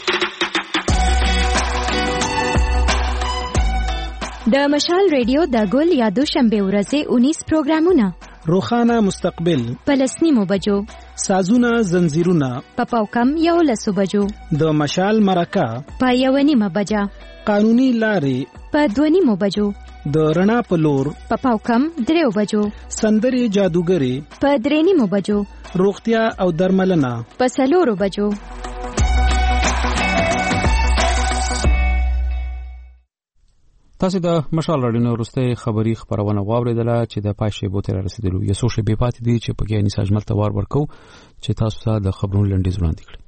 د مشال ریډیو د ګل یا دوشنبه ورځې 19 پروګرامونه روخانه مستقبل پلسنیمو بجو سازونه زنجیرونه پاوکم 11 بجو د مشال مرکه په 1:30 بجا قانوني لارې په 2:30 بجو د رڼا په لور په پاوکم 3 بجو سندري جادوګری په 3:30 بجو روغتیا او درملنه په 4 بجو. تاسو د مشال راډیو وروسته خبری خبرونه واوریدله چې د پای شیبو تر رسیدلو یو څو شیبې پاتې دي چې په کې انیس اجمل توار ورکو چې تاسو ته د خبرونو لنډیز وړاندې کړي.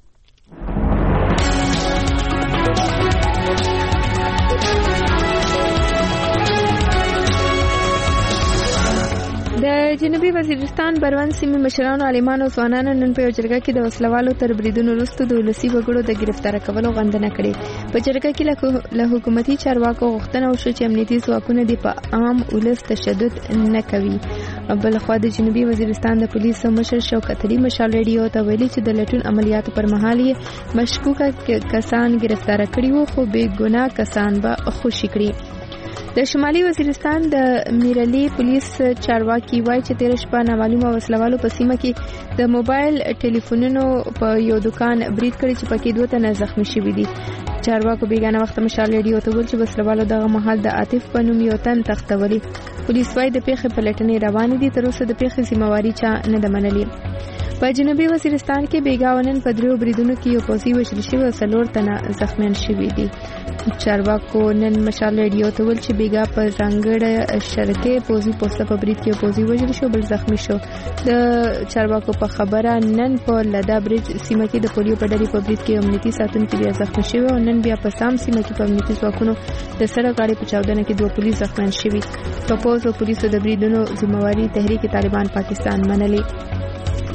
د جنوبي وزیرستان بروان سیمې مشرانو عالمانو ځوانانو نن په جرګه کې د وسلوالو تر بریدونو وروسته د ولسي وګړو د گرفتار کولو غندنه کړې. په جرګه کې له حکومتي چارواکو غوښتنه وشوه چې امنیتي ځواکونه د په عام ولس تشدد نه کوي. بلخوا د جنوبي وزیرستان د پولیسو مشر شوکت علي مشال ریډیو ته ویلي چې د لټون عملیاتو پر مهال یې مشکوکه کسان گرفتار کړي وو خو بې ګناه کسان به خوشي کړي. د شمالي وزیرستان د میرلی پولیس چارواکي وایي چې تیر شپه نامعلومه وسلوالو په سیمه کې د موبایل ټلیفونونو په یو دکان برید کړی چې پکې 2 تنه زخمی شوي دي. چارواکو بیگانه وخت مشال ریډیو ته ویل چې وسلوالو دغه مهال د عاطف په نوم یو تن تختولي. پولیس وايي د پیښې پلټنې روانې دي، تر اوسه د پیښې ذمہواری چا نه ده منلې. په جنوبي وزیرستان کې بیګاونن په 3 بریدونو کې یو پوځي وژل شوی او 4 تنه زخمیان شوي دي. چارواکو نن مشال ریډیو ته ویل چې بیګا په ځانګړې شرکې پوځي پوسټه په برید کې پوځي وژل شو بل زخمی شو. د چارواکو په خبره نن په لدا برج سیمه کې د پولیو په ډلې په برید کې امنیتي ساتونکي بیا زخمی شوی او نن بیا په سام سیمه کې په امنیتي ځواکونو د سړک غاړې په چاودنه کې 2 پولیس زخمیان شوي. په پوځ او پولیسو د بریدونو ذمہواری تحریک طالبان پاکستان منلې.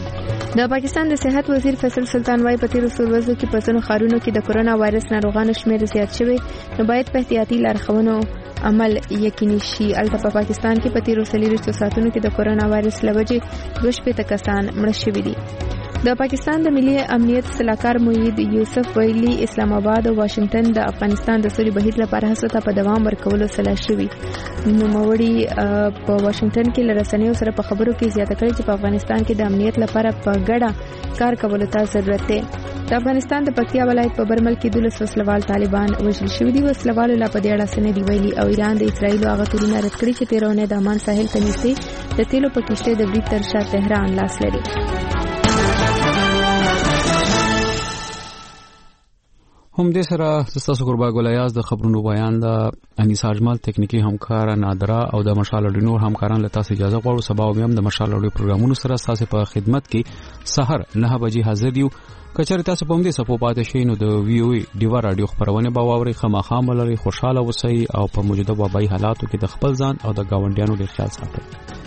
د پاکستان د صحت وزیر فیصل سلطان وايي په تیرو څو ورځو کې په ځینو ښارونو کې د کورونا وایرس ناروغانو شمېر زیات شوی، نو باید په احتیاطي لارښوونو عمل یقیني شي. البته په پاکستان کې په تیرو 24 ساعتونو کې د کورونا وایرس لوجې 2 کسان مړه شوي دي. د پاکستان د ملي امنیت صلاحکار موحد یوسف ویلي اسلام آباد او واشنگټن د افغانستان د سولې بهیر لپاره هڅو ته په دوام ورکولو سلا شوي. نوموړي په واشنگټن کې لرسنیو سره په خبرو کې زیاته کړې چې په افغانستان کې د امنیت لپاره په ګډه کار کولو ته ضرورت دی. د افغانستان د پکتیا ولایت په برمل کې 12 وسلوال طالبان وژل شوي دي. وسلوالو لا په دې اړه څه نه دی ویلي او ایران د اسرایل هغه تورونه رد کړي چې 13 د امان ساحل ته نږدې د تیلو په کشته د برید تر شا تهران لاس لري. هم دې سره تاسو قربا ګولیاز د خبرونو بیان د انیس اجمل تکنیکی همکار نادرا او د مشال اډینور همکاران له تاسو اجازه غواړو. سبا او هم د مشال اډیو پروګرامونو سره تاسو په خدمت کې سحر 9 بجې حاضر یو. کچره تاسو په دې صفو پاتې شئ نو د وی او ای ډیوا رادیو خبرونه به واوري. خامخا ملري خوشاله اوسئ او په موجوده وبای حالاتو کې د خپل ځان او د گاونډیانو ډیر خیال ساتئ.